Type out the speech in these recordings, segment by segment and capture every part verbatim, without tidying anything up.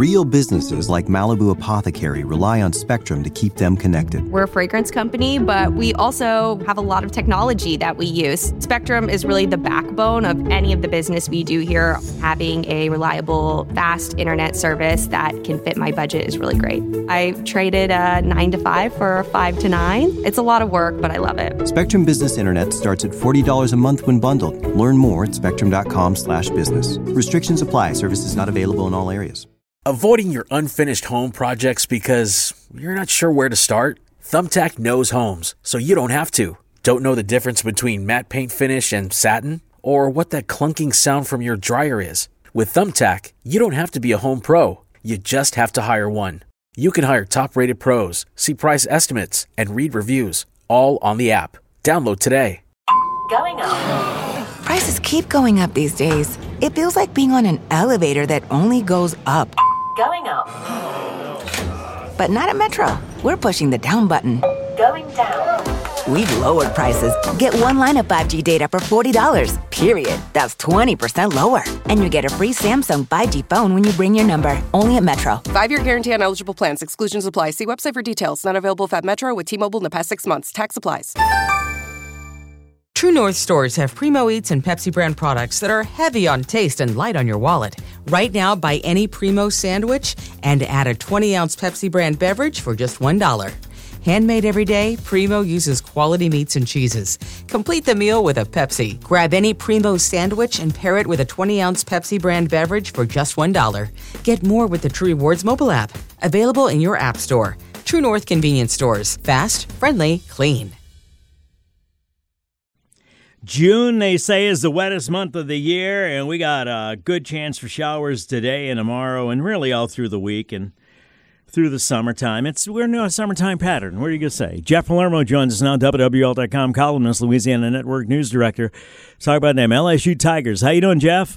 Real businesses like Malibu Apothecary rely on Spectrum to keep them connected. We're a fragrance company, but we also have a lot of technology that we use. Spectrum is really the backbone of any of the business we do here. Having a reliable, fast internet service that can fit my budget is really great. I traded a nine to five for a five to nine. It's a lot of work, but I love it. Spectrum Business Internet starts at forty dollars a month when bundled. Learn more at spectrum.com slash business. Restrictions apply. Services not available in all areas. Avoiding your unfinished home projects because you're not sure where to start? Thumbtack knows homes, so you don't have to. Don't know the difference between matte paint finish and satin? Or what that clunking sound from your dryer is? With Thumbtack, you don't have to be a home pro. You just have to hire one. You can hire top-rated pros, see price estimates, and read reviews, all on the app. Download today. Going up. Prices keep going up these days. It feels like being on an elevator that only goes up. Going up. But not at Metro. We're pushing the down button. Going down. We've lowered prices. Get one line of five G data for forty dollars, period. That's twenty percent lower. And you get a free Samsung five G phone when you bring your number. Only at Metro. Five-year guarantee on eligible plans. Exclusions apply. See website for details. Not available at Metro with T-Mobile in the past six months. Tax applies. True North stores have Primo Eats and Pepsi brand products that are heavy on taste and light on your wallet. Right now, buy any Primo sandwich and add a twenty-ounce Pepsi brand beverage for just one dollar. Handmade every day, Primo uses quality meats and cheeses. Complete the meal with a Pepsi. Grab any Primo sandwich and pair it with a twenty-ounce Pepsi brand beverage for just one dollar. Get more with the True Rewards mobile app. Available in your app store. True North convenience stores. Fast, friendly, clean. June, they say, is the wettest month of the year, and we got a good chance for showers today and tomorrow and really all through the week and through the summertime. It's We're in a summertime pattern. What are you going to say? Jeff Palermo joins us now, W W L dot com columnist, Louisiana Network News Director. Let's talk about them, L S U Tigers. How you doing, Jeff?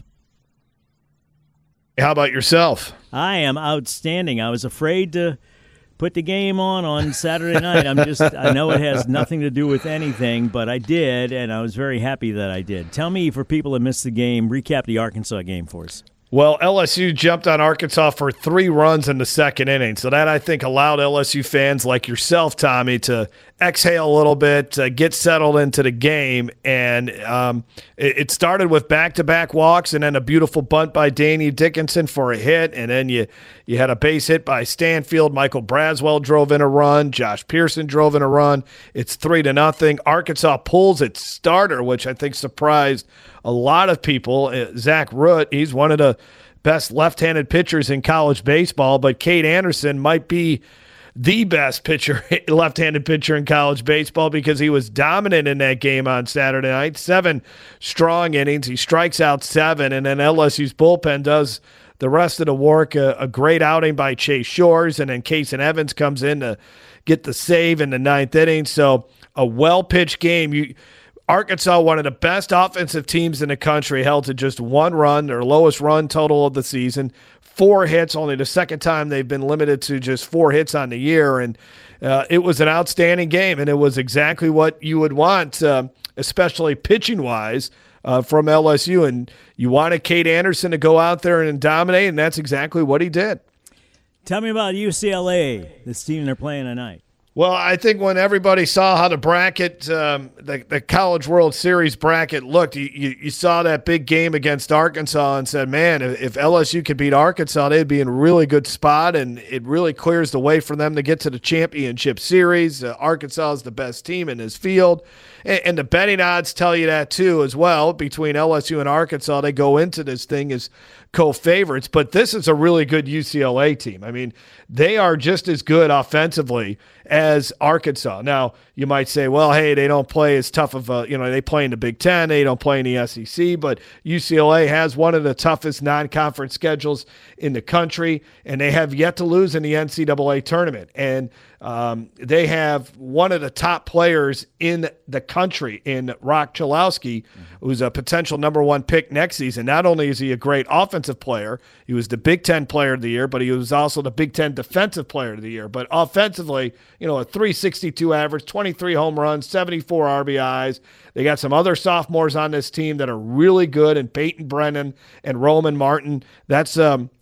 How about yourself? I am outstanding. I was afraid to put the game on on Saturday night. I'm just, I know it has nothing to do with anything, but I did, and I was very happy that I did. Tell me, for people that missed the game, recap the Arkansas game for us. Well, L S U jumped on Arkansas for three runs in the second inning. So that, I think, allowed L S U fans like yourself, Tommy, to exhale a little bit, uh, get settled into the game. And um, it, it started with back-to-back walks and then a beautiful bunt by Danny Dickinson for a hit. And then you, you had a base hit by Stanfield. Michael Braswell drove in a run. Josh Pearson drove in a run. It's three to nothing. Arkansas pulls its starter, which I think surprised a lot of people. Uh, Zach Root, he's one of the best left-handed pitchers in college baseball, but Cade Anderson might be the best pitcher, left-handed pitcher in college baseball, because he was dominant in that game on Saturday night. Seven strong innings. He strikes out seven, and then L S U's bullpen does the rest of the work. A, a great outing by Chase Shores, and then Kason Evans comes in to get the save in the ninth inning. So a well-pitched game. You Arkansas, one of the best offensive teams in the country, held to just one run, their lowest run total of the season. Four hits, only the second time they've been limited to just four hits on the year. And uh, it was an outstanding game, and it was exactly what you would want, uh, especially pitching-wise, uh, from L S U. And you wanted Cade Anderson to go out there and dominate, and that's exactly what he did. Tell me about U C L A, this team they're playing tonight. Well, I think when everybody saw how the bracket, um, the, the College World Series bracket looked, you, you, you saw that big game against Arkansas and said, man, if, if L S U could beat Arkansas, they'd be in a really good spot, and it really clears the way for them to get to the championship series. Uh, Arkansas is the best team in this field, and, and the betting odds tell you that too as well. Between L S U and Arkansas, they go into this thing as co-favorites, but this is a really good U C L A team. I mean, they are just as good offensively as Arkansas. Now, you might say, well, hey, they don't play as tough of a, you know, they play in the Big Ten, they don't play in the S E C, but U C L A has one of the toughest non-conference schedules in the country, and they have yet to lose in the N C double A tournament. And um, they have one of the top players in the country in Rock Chalowski, mm-hmm. who's a potential number one pick next season. Not only is he a great offensive player, he was the Big Ten player of the year, but he was also the Big Ten defensive player of the year. But offensively, you know, a three sixty-two average, twenty-three home runs, seventy-four R B Is. They got some other sophomores on this team that are really good, and Peyton Brennan and Roman Martin. That's um,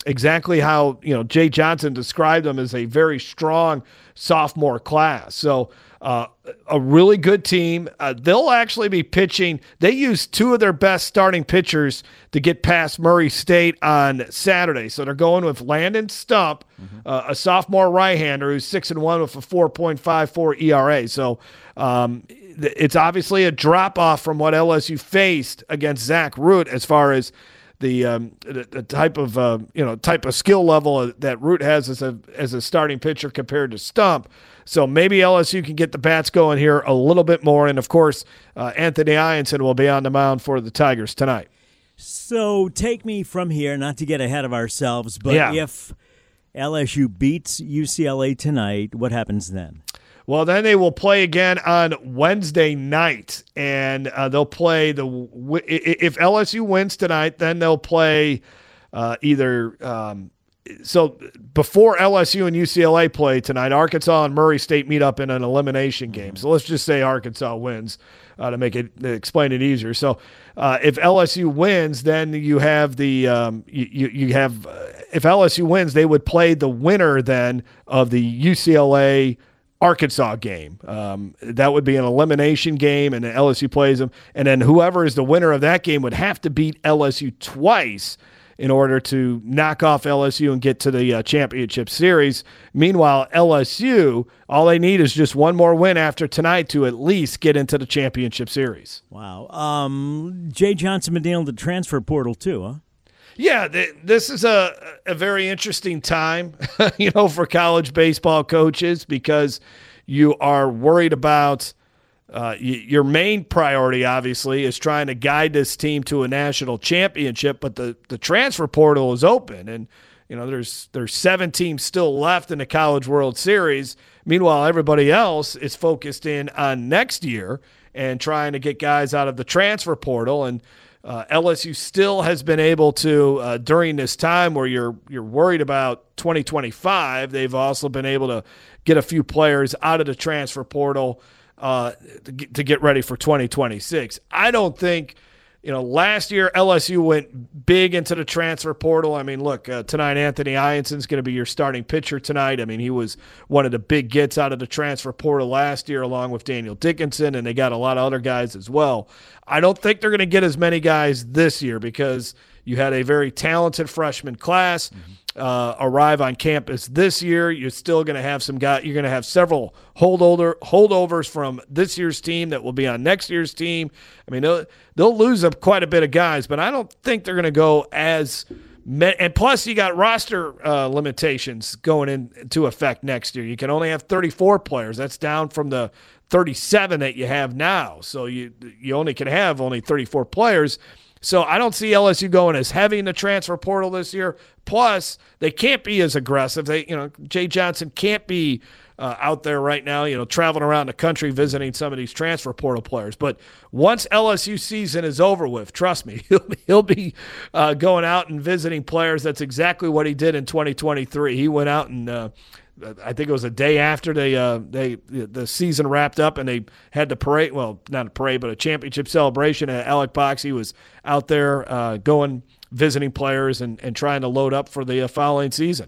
exactly how, you know, Jay Johnson described them as a very strong sophomore class. So uh, a really good team. Uh, they'll actually be pitching. They used two of their best starting pitchers to get past Murray State on Saturday. So they're going with Landon Stump, mm-hmm. uh, a sophomore right-hander who's six and one with a four point five four E R A. So um, it's obviously a drop-off from what L S U faced against Zach Root as far as the um, the, the type of uh, you know type of skill level that Root has as a as a starting pitcher compared to Stump. So maybe L S U can get the bats going here a little bit more, and of course uh, Anthony Ianson will be on the mound for the Tigers tonight. So take me from here, not to get ahead of ourselves, but yeah. if L S U beats U C L A tonight, what happens then? Well, then they will play again on Wednesday night, and uh, they'll play the – if L S U wins tonight, then they'll play uh, either um, – so before L S U and U C L A play tonight, Arkansas and Murray State meet up in an elimination game. So let's just say Arkansas wins uh, to make it explain it easier. So uh, if L S U wins, then you have the um, – you, you have uh, – if L S U wins, they would play the winner then of the U C L A – Arkansas game. Um, that would be an elimination game, and L S U plays them. And then whoever is the winner of that game would have to beat L S U twice in order to knock off L S U and get to the uh, championship series. Meanwhile, L S U, all they need is just one more win after tonight to at least get into the championship series. Wow. Um, Jay Johnson been dealing with the transfer portal too, huh? Yeah, th- this is a, a very interesting time, you know, for college baseball coaches because you are worried about uh, y- your main priority, obviously, is trying to guide this team to a national championship, but the, the transfer portal is open, and you know there's there's seven teams still left in the College World Series. Meanwhile, everybody else is focused in on next year and trying to get guys out of the transfer portal, and Uh, L S U still has been able to, uh, during this time where you're you're worried about twenty twenty-five, they've also been able to get a few players out of the transfer portal uh, to, get, to get ready for twenty twenty-six. I don't think, you know, last year L S U went big into the transfer portal. I mean, look, uh, tonight Anthony Ianson's going to be your starting pitcher tonight. I mean, he was one of the big gets out of the transfer portal last year along with Daniel Dickinson, and they got a lot of other guys as well. I don't think they're going to get as many guys this year because you had a very talented freshman class uh, arrive on campus this year. You're still going to have some guys. You're going to have several holdover holdovers from this year's team that will be on next year's team. I mean, they'll, they'll lose up quite a bit of guys, but I don't think they're going to go as many. And plus, you got roster uh, limitations going into effect next year. You can only have thirty-four players. That's down from the thirty-seven that you have now. So you you only can have only thirty-four players. So I don't see L S U going as heavy in the transfer portal this year. Plus, they can't be as aggressive. They, you know, Jay Johnson can't be uh, out there right now, you know, traveling around the country visiting some of these transfer portal players. But once L S U season is over with, trust me, he'll, he'll be uh, going out and visiting players. That's exactly what he did in twenty twenty-three. He went out and uh, I think it was a day after they uh, they the season wrapped up and they had the parade. Well, not a parade, but a championship celebration at Alec Box. He was out there uh, going, visiting players and, and trying to load up for the uh, following season.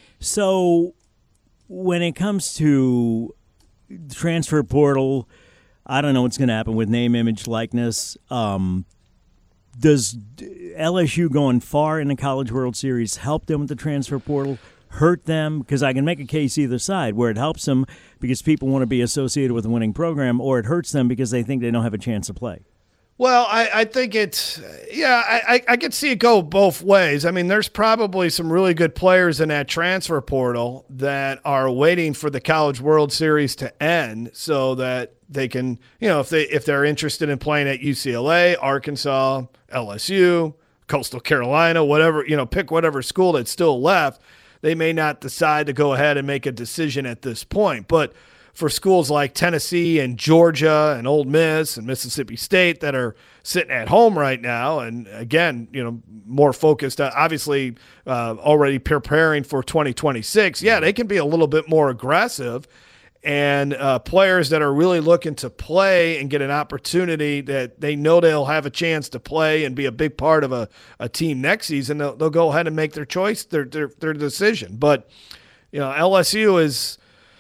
So when it comes to transfer portal, I don't know what's going to happen with name, image, likeness. Um, does L S U going far in the College World Series help them with the transfer portal? Hurt them? Because I can make a case either side, where it helps them because people want to be associated with a winning program, or it hurts them because they think they don't have a chance to play. Well, I, I think it's, yeah, I, I, I could see it go both ways. I mean, there's probably some really good players in that transfer portal that are waiting for the College World Series to end so that they can, you know, if they if they're interested in playing at U C L A, Arkansas, L S U, Coastal Carolina, whatever, you know, pick whatever school that's still left. They may not decide to go ahead and make a decision at this point. But for schools like Tennessee and Georgia and Ole Miss and Mississippi State that are sitting at home right now and, again, you know, more focused, uh, obviously uh, already preparing for twenty twenty-six, yeah, they can be a little bit more aggressive and uh, players that are really looking to play and get an opportunity that they know they'll have a chance to play and be a big part of a, a team next season, they'll, they'll go ahead and make their choice, their, their their decision. But you know, L S U is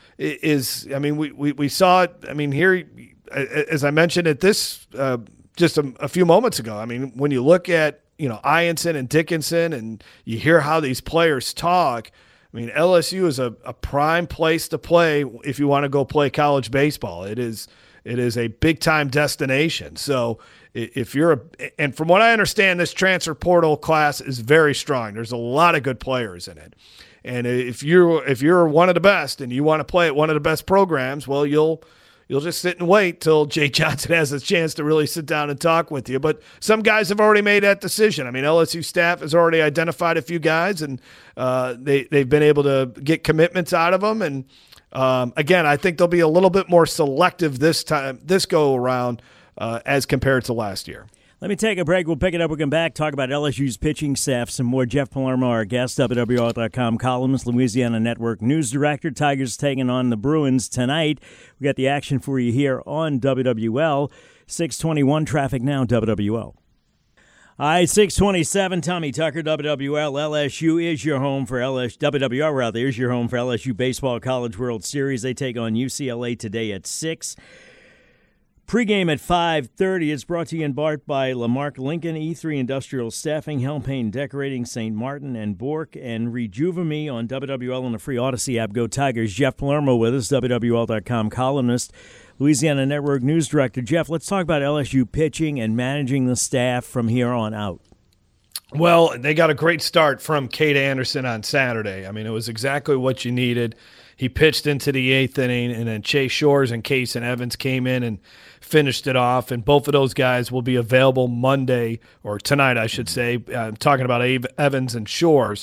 is I mean, we we, we saw it. I mean, here, as I mentioned at this uh, just a, a few moments ago. I mean, when you look at you know Ianson and Dickinson, and you hear how these players talk. I mean, L S U is a, a prime place to play if you want to go play college baseball. It is it is a big-time destination. So if you're a – and from what I understand, this transfer portal class is very strong. There's a lot of good players in it. And if you're, if you're one of the best and you want to play at one of the best programs, well, you'll – You'll just sit and wait till Jay Johnson has a chance to really sit down and talk with you. But some guys have already made that decision. I mean, L S U staff has already identified a few guys, and uh, they, they've been able to get commitments out of them. And, um, again, I think they'll be a little bit more selective this time, this go-around uh, as compared to last year. Let me take a break. We'll pick it up. We'll come back, talk about L S U's pitching staff. Some more. Jeff Palermo, our guest, W W L dot com columnist, Louisiana Network news director. Tigers taking on the Bruins tonight. We got the action for you here on W W L. six twenty-one traffic now, W W L. All right, six twenty-seven, Tommy Tucker, W W L. L S U is your home for L S U. W W L, rather, is your home for L S U Baseball College World Series. They take on U C L A today at six. Pre-game at five thirty. It's brought to you in part by Lamarck Lincoln, E three Industrial Staffing, Helmpayne Decorating, Saint Martin, and Bork, and Rejuvame on W W L and the free Odyssey app. Go Tigers. Jeff Palermo with us, W W L dot com columnist, Louisiana Network news director. Jeff, let's talk about L S U pitching and managing the staff from here on out. Well, they got a great start from Cade Anderson on Saturday. I mean, it was exactly what you needed. He pitched into the eighth inning, and then Chase Shores and Kason Evans came in and finished it off. And both of those guys will be available Monday, or tonight, I should say. I'm talking about Evans and Shores.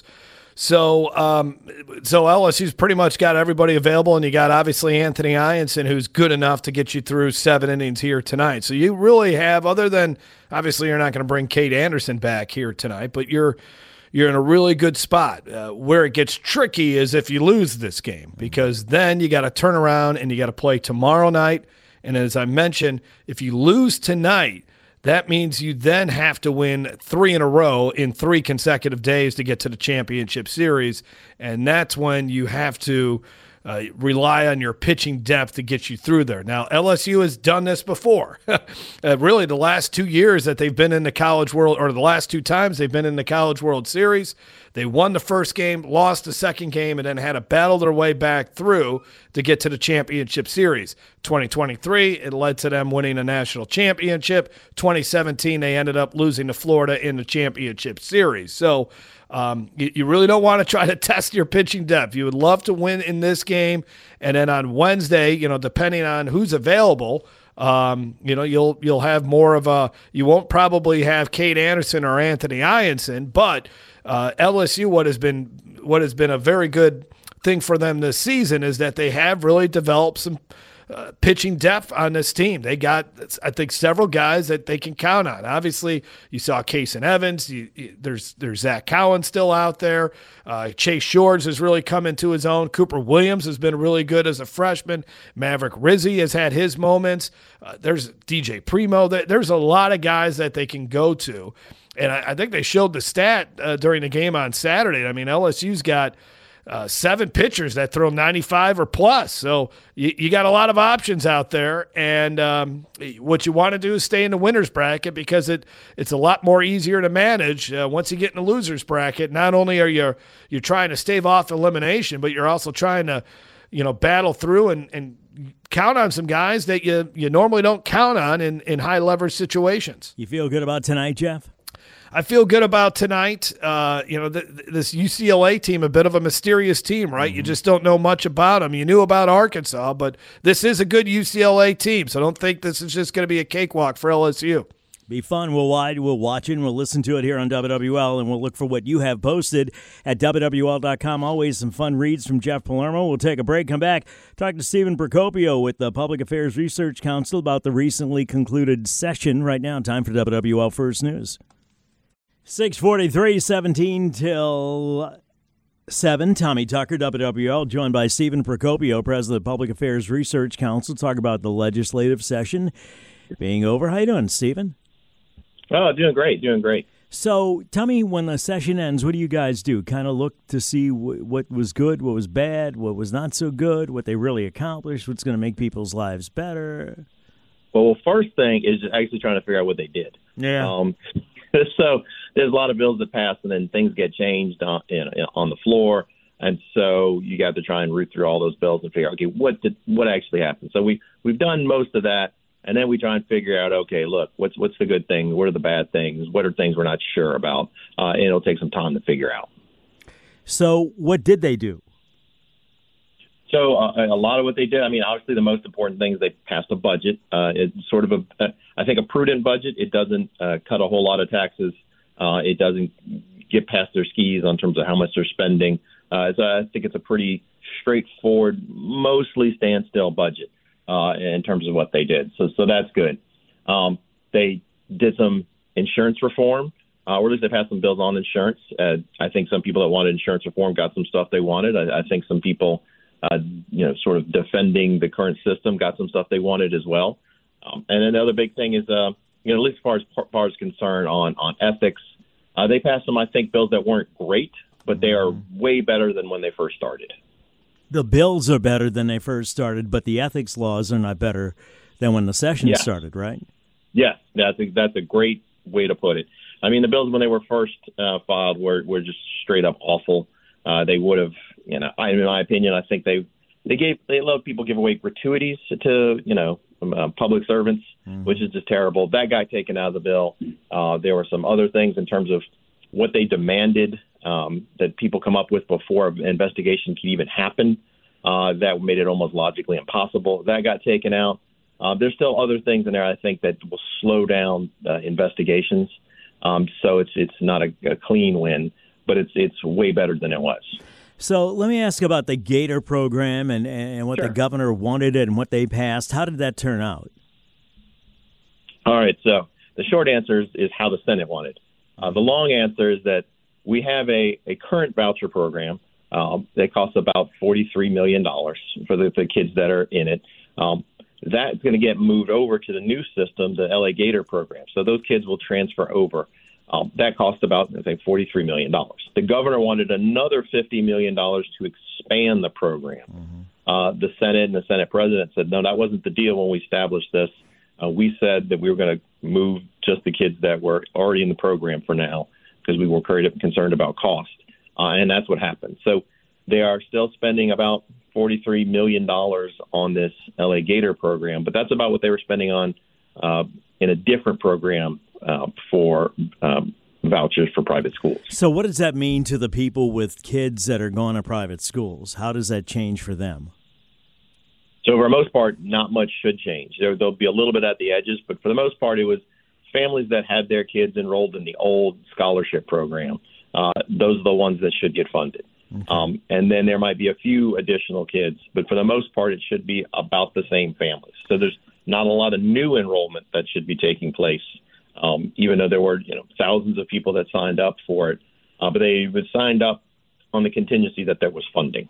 So, um, so L S U's pretty much got everybody available, and you got obviously Anthony Ianson, who's good enough to get you through seven innings here tonight. So you really have, other than obviously you're not going to bring Cade Anderson back here tonight, but you're you're in a really good spot. Uh, where it gets tricky is if you lose this game, because then you got to turn around and you got to play tomorrow night. And as I mentioned, if you lose tonight, that means you then have to win three in a row in three consecutive days to get to the championship series, and that's when you have to uh, rely on your pitching depth to get you through there. Now, L S U has done this before. uh, really, the last two years that they've been in the College World, or the last two times they've been in the College World Series, they won the first game, lost the second game, and then had to battle their way back through to get to the championship series. twenty twenty-three, it led to them winning a national championship. twenty seventeen, they ended up losing to Florida in the championship series. So um, you, you really don't want to try to test your pitching depth. You would love to win in this game, and then on Wednesday, you know, depending on who's available, Um, you know, you'll you'll have more of a – you won't probably have Cade Anderson or Anthony Ianson, but uh, L S U, what has been what has been a very good thing for them this season is that they have really developed some uh, pitching depth on this team. They got, I think, several guys that they can count on. Obviously, you saw Kason Evans. You, you, there's there's Zach Cowan still out there. Uh, Chase Shores has really come into his own. Cooper Williams has been really good as a freshman. Maverick Rizzi has had his moments. Uh, there's D J Primo. There's a lot of guys that they can go to. And I, I think they showed the stat uh, during the game on Saturday. I mean, L S U's got uh, seven pitchers that throw ninety-five or plus. So you, you got a lot of options out there. And um, what you want to do is stay in the winner's bracket, because it it's a lot more easier to manage uh, once you get in the loser's bracket. Not only are you you're trying to stave off elimination, but you're also trying to, you know, battle through and, and count on some guys that you, you normally don't count on in, in high leverage situations. You feel good about tonight, Jeff? I feel good about tonight. Uh, you know, th- this U C L A team, a bit of a mysterious team, right? Mm-hmm. You just don't know much about them. You knew about Arkansas, but this is a good U C L A team, so don't think this is just going to be a cakewalk for L S U. Be fun. We'll wide. We'll watch it, and we'll listen to it here on W W L, and we'll look for what you have posted at W W L dot com. Always some fun reads from Jeff Palermo. We'll take a break, come back, talk to Stephen Procopio with the Public Affairs Research Council about the recently concluded session. Right now, time for W W L First News. six forty-three, seventeen till seven, Tommy Tucker, W W L, joined by Stephen Procopio, President of the Public Affairs Research Council, talk about the legislative session being over. How you doing, Stephen? Oh, doing great, doing great. So tell me, when the session ends, what do you guys do? Kind of look to see w- what was good, what was bad, what was not so good, what they really accomplished, what's going to make people's lives better? Well, first thing is actually trying to figure out what they did. Yeah. Um, so there's a lot of bills that pass, and then things get changed on, in, on the floor, and so you got to try and root through all those bills and figure out, okay, what did what actually happened? So we we've done most of that, and then we try and figure out, okay, look, what's what's the good thing? What are the bad things? What are things we're not sure about? Uh, and it'll take some time to figure out. So what did they do? So uh, a lot of what they did, I mean, obviously the most important thing is they passed a budget. Uh, it's sort of a, uh, I think, a prudent budget. It doesn't uh, cut a whole lot of taxes. Uh, it doesn't get past their skis on terms of how much they're spending. Uh, so I think it's a pretty straightforward, mostly standstill budget uh, in terms of what they did. So so that's good. Um, they did some insurance reform, uh, or at least they passed some bills on insurance. Uh, I think some people that wanted insurance reform got some stuff they wanted. I, I think some people Uh, you know, sort of defending the current system, got some stuff they wanted as well. Um, and another big thing is, uh, you know, at least as far as as far as concern on on ethics, uh, they passed some, I think, bills that weren't great, but they are way better than when they first started. The bills are better than they first started, but the ethics laws are not better than when the session Yeah. started, right? Yes, that's a, that's a great way to put it. I mean, the bills when they were first uh, filed were, were just straight up awful. Uh, they would have, you know, I, in my opinion, I think they they gave they let people give away gratuities to, you know, uh, public servants, mm-hmm. which is just terrible. That got taken out of the bill. Uh, there were some other things in terms of what they demanded um, that people come up with before an investigation could even happen. Uh, that made it almost logically impossible. That got taken out. Uh, there's still other things in there, I think, that will slow down uh, investigations. Um, so it's it's not a, a clean win, but it's it's way better than it was. So let me ask about the Gator program and, and what Sure. the governor wanted and what they passed. How did that turn out? All right, so the short answer is, is how the Senate wanted. Uh, the long answer is that we have a, a current voucher program um, that costs about forty-three million dollars for the, the kids that are in it. Um, that's going to get moved over to the new system, the L A Gator program. So those kids will transfer over. Um, that cost about, I think, forty-three million dollars. The governor wanted another fifty million dollars to expand the program. Mm-hmm. Uh, the Senate and the Senate president said, no, that wasn't the deal when we established this. Uh, we said that we were going to move just the kids that were already in the program for now because we were very concerned about cost. Uh, and that's what happened. So they are still spending about forty-three million dollars on this L A Gator program, but that's about what they were spending on uh, in a different program uh, for um, vouchers for private schools. So what does that mean to the people with kids that are going to private schools? How does that change for them? So for the most part, not much should change. There, there'll be a little bit at the edges, but for the most part, it was families that had their kids enrolled in the old scholarship program. Uh, those are the ones that should get funded. Okay. Um, and then there might be a few additional kids, but for the most part, it should be about the same families. So there's not a lot of new enrollment that should be taking place, um, even though there were you know thousands of people that signed up for it. Uh, but they signed up on the contingency that there was funding.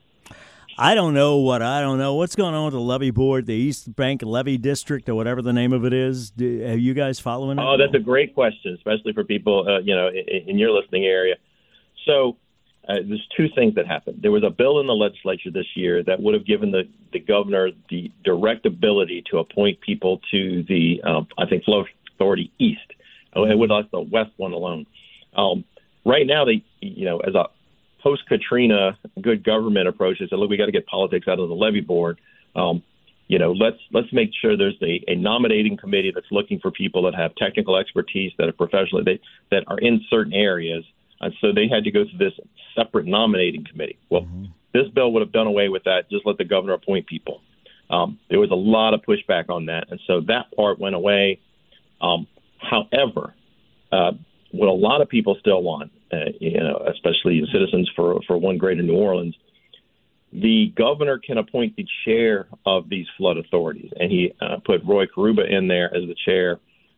I don't know what I don't know. What's going on with the levy board, the East Bank Levy District, or whatever the name of it is? Do, are you guys following it? Oh, that's a great question, especially for people, uh, you know, in, in your listening area. So uh, there's two things that happened. There was a bill in the legislature this year that would have given the, the governor the direct ability to appoint people to the, um, I think, Flow Authority East. Oh, it would like the West one alone. Um, right now, they, you know, as a post-Katrina good government approach, they said, look, we got to get politics out of the levy board. Um, you know, let's let's make sure there's a, a nominating committee that's looking for people that have technical expertise, that are professional, they, that are in certain areas. And so they had to go through this separate nominating committee. Well, mm-hmm. this bill would have done away with that. Just let the governor appoint people. Um, there was a lot of pushback on that, and so that part went away. Um, however, uh, what a lot of people still want, uh, you know, especially citizens for, for One Greater New Orleans, the governor can appoint the chair of these flood authorities. And he uh, put Roy Karuba in there as the chair.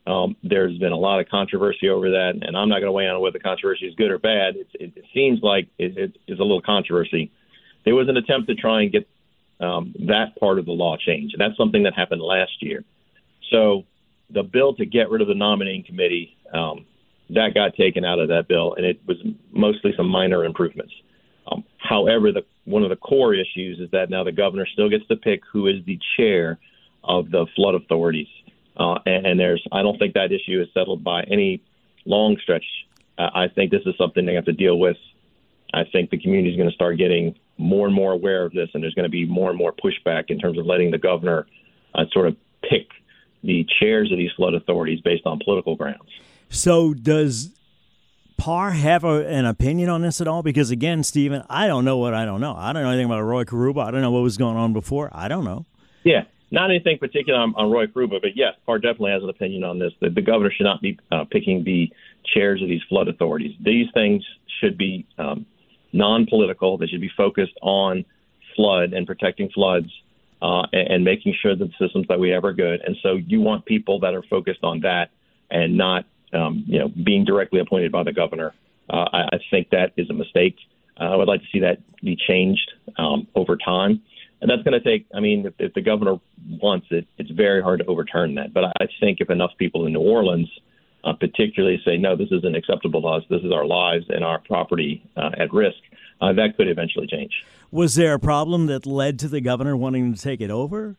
Um, there's been a lot of controversy over that, and I'm not going to weigh on whether the controversy is good or bad. It's, it, it seems like it, it is a little controversy. There was an attempt to try and get um, that part of the law changed, and that's something that happened last year. So the bill to get rid of the nominating committee, um, that got taken out of that bill, and it was mostly some minor improvements. Um, however, the, one of the core issues is that now the governor still gets to pick who is the chair of the flood authorities. Uh, and, and there's, I don't think that issue is settled by any long stretch. Uh, I think this is something they have to deal with. I think the community is going to start getting more and more aware of this, and there's going to be more and more pushback in terms of letting the governor uh, sort of pick the chairs of these flood authorities based on political grounds. So does P A R have a, an opinion on this at all? Because, again, Stephen, I don't know what I don't know. I don't know anything about Roy Karuba. I don't know what was going on before. I don't know. Yeah. Not anything particular on, on Roy Karuba, but yes, P A R definitely has an opinion on this. The, the governor should not be uh, picking the chairs of these flood authorities. These things should be um, non-political. They should be focused on flood and protecting floods uh, and, and making sure that the systems that we have are good. And so you want people that are focused on that and not, um, you know, being directly appointed by the governor. Uh, I, I think that is a mistake. Uh, I would like to see that be changed um, over time. And that's going to take, I mean, if, if the governor wants it, it's very hard to overturn that. But I think if enough people in New Orleans uh, particularly say, no, this isn't acceptable to us, this is our lives and our property uh, at risk, uh, that could eventually change. Was there a problem that led to the governor wanting to take it over?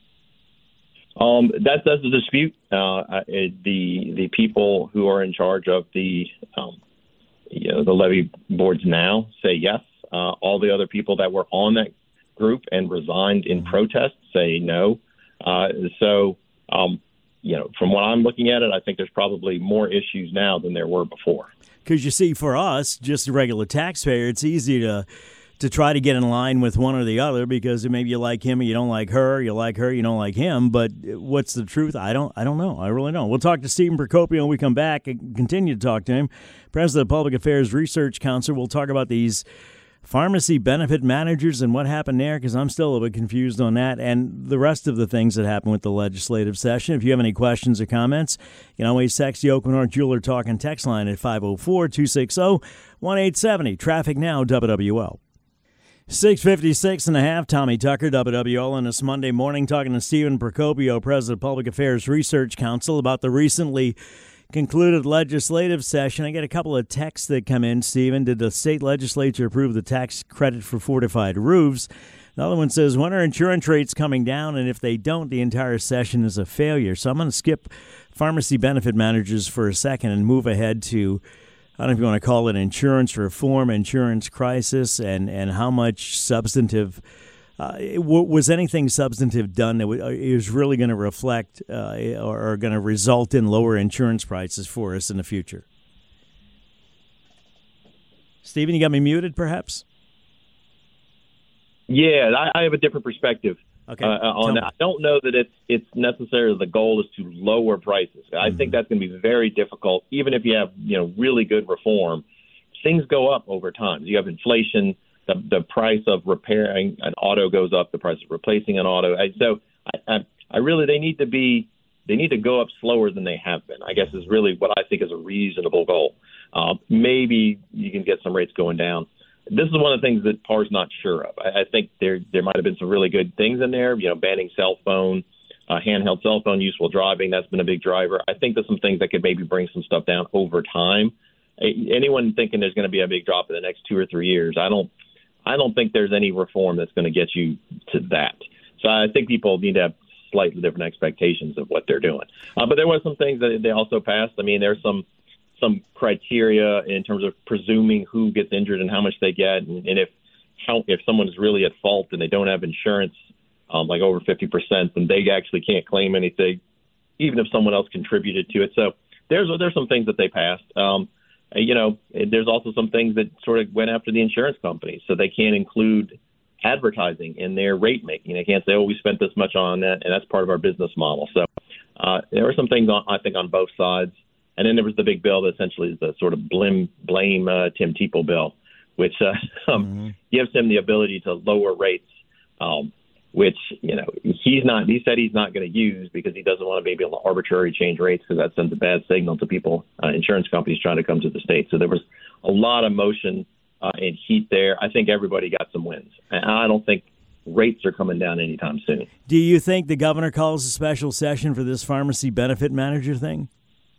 Um, that, that's a dispute. Uh, it, the the people who are in charge of the um, you know the levee boards now say yes. Uh, all the other people that were on that group and resigned in protest say no. Uh, so, um, you know, from what I'm looking at it, I think there's probably more issues now than there were before. Because you see, for us, just a regular taxpayer, it's easy to to try to get in line with one or the other because maybe you like him or you don't like her, you like her, you don't like him. But what's the truth? I don't I don't know. I really don't. We'll talk to Stephen Procopio when we come back and continue to talk to him. President of the Public Affairs Research Council. We'll talk about these pharmacy benefit managers and what happened there, because I'm still a little bit confused on that, and the rest of the things that happened with the legislative session. If you have any questions or comments, you can always text the Oakland North Jeweler Talk and text line at five oh four, two six oh, one eight seven oh. Traffic now, W W L. six fifty-six and a half, Tommy Tucker, W W L, on this Monday morning, talking to Stephen Procopio, President of Public Affairs Research Council, about the recently concluded legislative session. I get a couple of texts that come in. Stephen, did the state legislature approve the tax credit for fortified roofs? The other one says, when are insurance rates coming down? And if they don't, the entire session is a failure. So I'm going to skip pharmacy benefit managers for a second and move ahead to, I don't know if you want to call it insurance reform, insurance crisis, and, and how much substantive Uh, was anything substantive done that is really going to reflect uh, or, or going to result in lower insurance prices for us in the future? Stephen, you got me muted, perhaps? Yeah, I, I have a different perspective okay. uh, on that. I don't know that it's it's necessarily the goal is to lower prices. I mm-hmm. think that's going to be very difficult, even if you have you know really good reform. Things go up over time. You have inflation. The, the price of repairing an auto goes up. The price of replacing an auto. I, so I, I, I really they need to be they need to go up slower than they have been. I guess is really what I think is a reasonable goal. Uh, maybe you can get some rates going down. This is one of the things that P A R's not sure of. I, I think there there might have been some really good things in there. You know, banning cell phone, uh, handheld cell phone use while driving. That's been a big driver. I think there's some things that could maybe bring some stuff down over time. Anyone thinking there's going to be a big drop in the next two or three years, I don't. I don't think there's any reform that's going to get you to that. So I think people need to have slightly different expectations of what they're doing. Uh, but there were some things that they also passed. I mean, there's some some criteria in terms of presuming who gets injured and how much they get, and, and if how, if someone is really at fault and they don't have insurance, um, like over fifty percent, then they actually can't claim anything, even if someone else contributed to it. So there's there's some things that they passed. Um, You know, there's also some things that sort of went after the insurance companies, so they can't include advertising in their rate making. They can't say, "Oh, we spent this much on that," and that's part of our business model. So uh, there were some things on, I think, on both sides. And then there was the big bill that essentially is the sort of blame blame uh, Tim Tebow bill, which uh, um, mm-hmm. gives him the ability to lower rates um, which, you know, he's not, he said he's not going to use because he doesn't want to be able to arbitrarily change rates because that sends a bad signal to people, uh, insurance companies trying to come to the state. So there was a lot of motion uh, and heat there. I think everybody got some wins. And I don't think rates are coming down anytime soon. Do you think the governor calls a special session for this pharmacy benefit manager thing?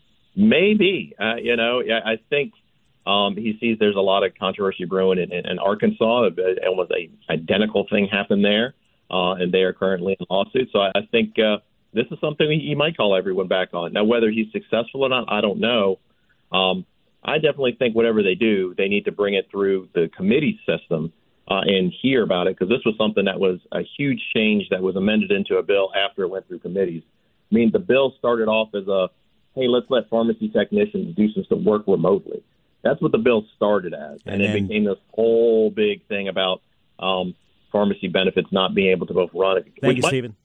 Maybe. Uh, you know, I think um, he sees there's a lot of controversy brewing in, in, in Arkansas. Almost a identical thing happened there. Uh, and they are currently in lawsuits. So I, I think uh, this is something he might call everyone back on. Now, whether he's successful or not, I don't know. Um, I definitely think whatever they do, they need to bring it through the committee system uh, and hear about it, because this was something that was a huge change that was amended into a bill after it went through committees. I mean, the bill started off as a, hey, let's let pharmacy technicians do some stuff, work remotely. That's what the bill started as. And, and then, it became this whole big thing about um, – pharmacy benefits not being able to both run. Thank you, might- Stephen.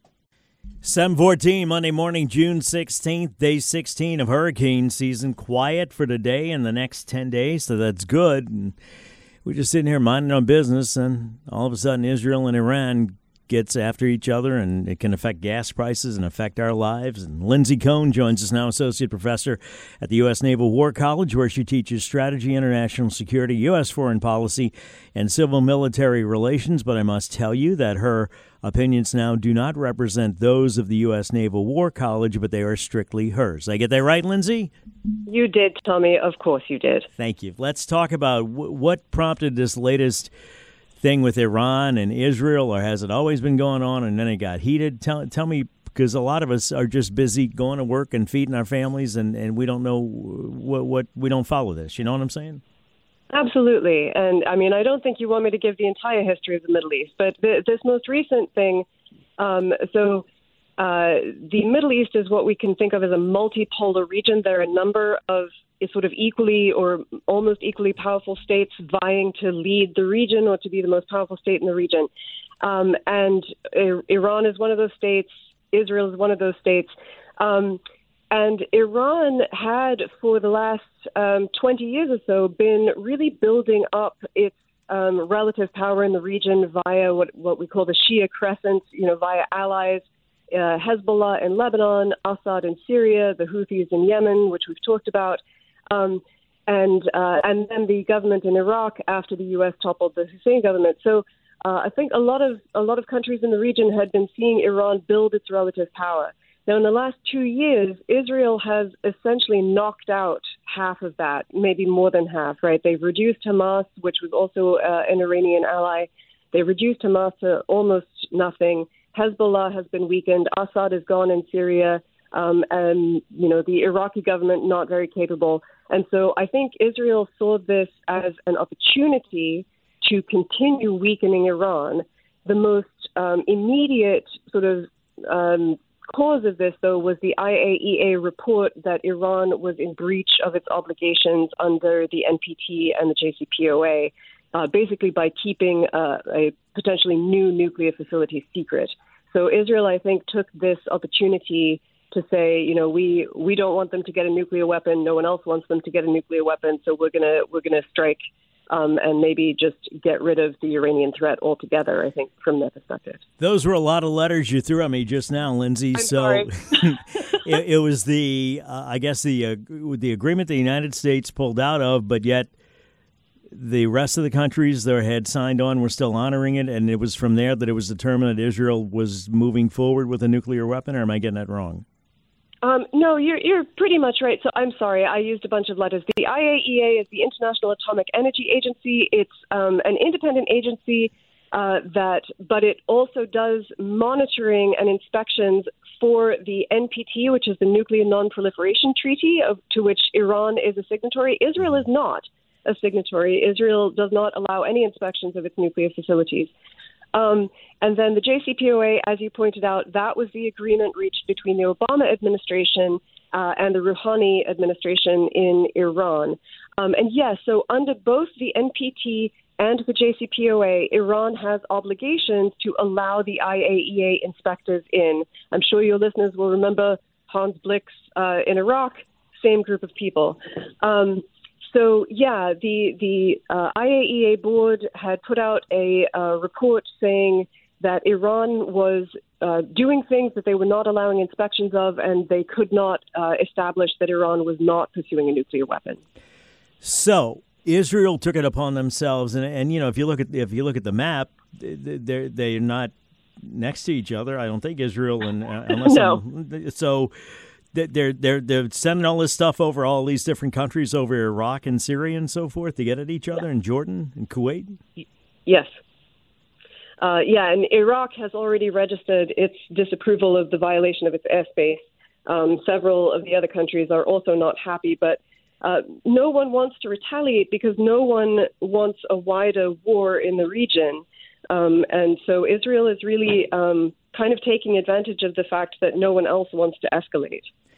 seven fourteen, Monday morning, June sixteenth, day sixteen of hurricane season. Quiet for today and the next ten days, so that's good. And we're just sitting here minding our business, and all of a sudden Israel and Iran gets after each other, and it can affect gas prices and affect our lives. And Lindsay Cohn joins us now, associate professor at the U S Naval War College, where she teaches strategy, international security, U S foreign policy, and civil military relations. But I must tell you that her opinions now do not represent those of the U S Naval War College, but they are strictly hers. Did I get that right, Lindsay? You did, Tommy. Of course you did. Thank you. Let's talk about w- what prompted this latest thing with Iran and Israel, or has it always been going on and then it got heated? Tell tell me, because a lot of us are just busy going to work and feeding our families, and, and we don't know what, what we don't follow this. You know what I'm saying? Absolutely. And I mean, I don't think you want me to give the entire history of the Middle East, but th- this most recent thing, um, so uh, the Middle East is what we can think of as a multipolar region. There are a number of sort of equally or almost equally powerful states vying to lead the region or to be the most powerful state in the region. Um, and I- Iran is one of those states. Israel is one of those states. Um, and Iran had, for the last um, twenty years or so, been really building up its um, relative power in the region via what, what we call the Shia Crescent, you know, via allies, uh, Hezbollah in Lebanon, Assad in Syria, the Houthis in Yemen, which we've talked about. Um, and uh, and then the government in Iraq after the U S toppled the Hussein government. So uh, I think a lot of a lot of countries in the region had been seeing Iran build its relative power. Now, in the last two years, Israel has essentially knocked out half of that, maybe more than half. Right? They've reduced Hamas, which was also uh, an Iranian ally. They've reduced Hamas to almost nothing. Hezbollah has been weakened. Assad is gone in Syria. Um, and, you know, the Iraqi government not very capable. And so I think Israel saw this as an opportunity to continue weakening Iran. The most um, immediate sort of um, cause of this, though, was the I A E A report that Iran was in breach of its obligations under the N P T and the J C P O A, uh, basically by keeping uh, a potentially new nuclear facility secret. So Israel, I think, took this opportunity to say, you know, we, we don't want them to get a nuclear weapon. No one else wants them to get a nuclear weapon. So we're gonna we're gonna strike um, and maybe just get rid of the Iranian threat altogether. I think from that perspective. Those were a lot of letters you threw at me just now, Lindsay. I'm so sorry. it, it was the uh, I guess the uh, the agreement the United States pulled out of, but yet the rest of the countries that had signed on were still honoring it, and it was from there that it was determined that Israel was moving forward with a nuclear weapon. Or am I getting that wrong? Um, no, you're you're pretty much right. So I'm sorry, I used a bunch of letters. The I A E A is the International Atomic Energy Agency. It's um, an independent agency uh, that, but it also does monitoring and inspections for the N P T, which is the Nuclear Non-Proliferation Treaty, of, to which Iran is a signatory. Israel is not a signatory. Israel does not allow any inspections of its nuclear facilities. Um, and then the J C P O A, as you pointed out, that was the agreement reached between the Obama administration uh, and the Rouhani administration in Iran. Um, and yes, so under both the N P T and the J C P O A, Iran has obligations to allow the I A E A inspectors in. I'm sure your listeners will remember Hans Blix uh, in Iraq, same group of people. Um, So, yeah, the the uh, I A E A board had put out a uh, report saying that Iran was uh, doing things that they were not allowing inspections of, and they could not uh, establish that Iran was not pursuing a nuclear weapon. So Israel took it upon themselves, and, and you know, if you look at if you look at the map, they're they're not next to each other. I don't think Israel and uh, unless no. I'm, so. They're they're they're sending all this stuff over all these different countries, over Iraq and Syria and so forth, to get at each other, and Jordan and Kuwait. Yes. Uh, yeah, and Iraq has already registered its disapproval of the violation of its airspace. Um, several of the other countries are also not happy, but uh, no one wants to retaliate because no one wants a wider war in the region. Um, and so Israel is really um, kind of taking advantage of the fact that no one else wants to escalate.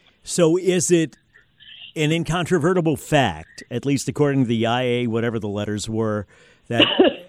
So is it an incontrovertible fact, at least according to the I A E A, whatever the letters were, that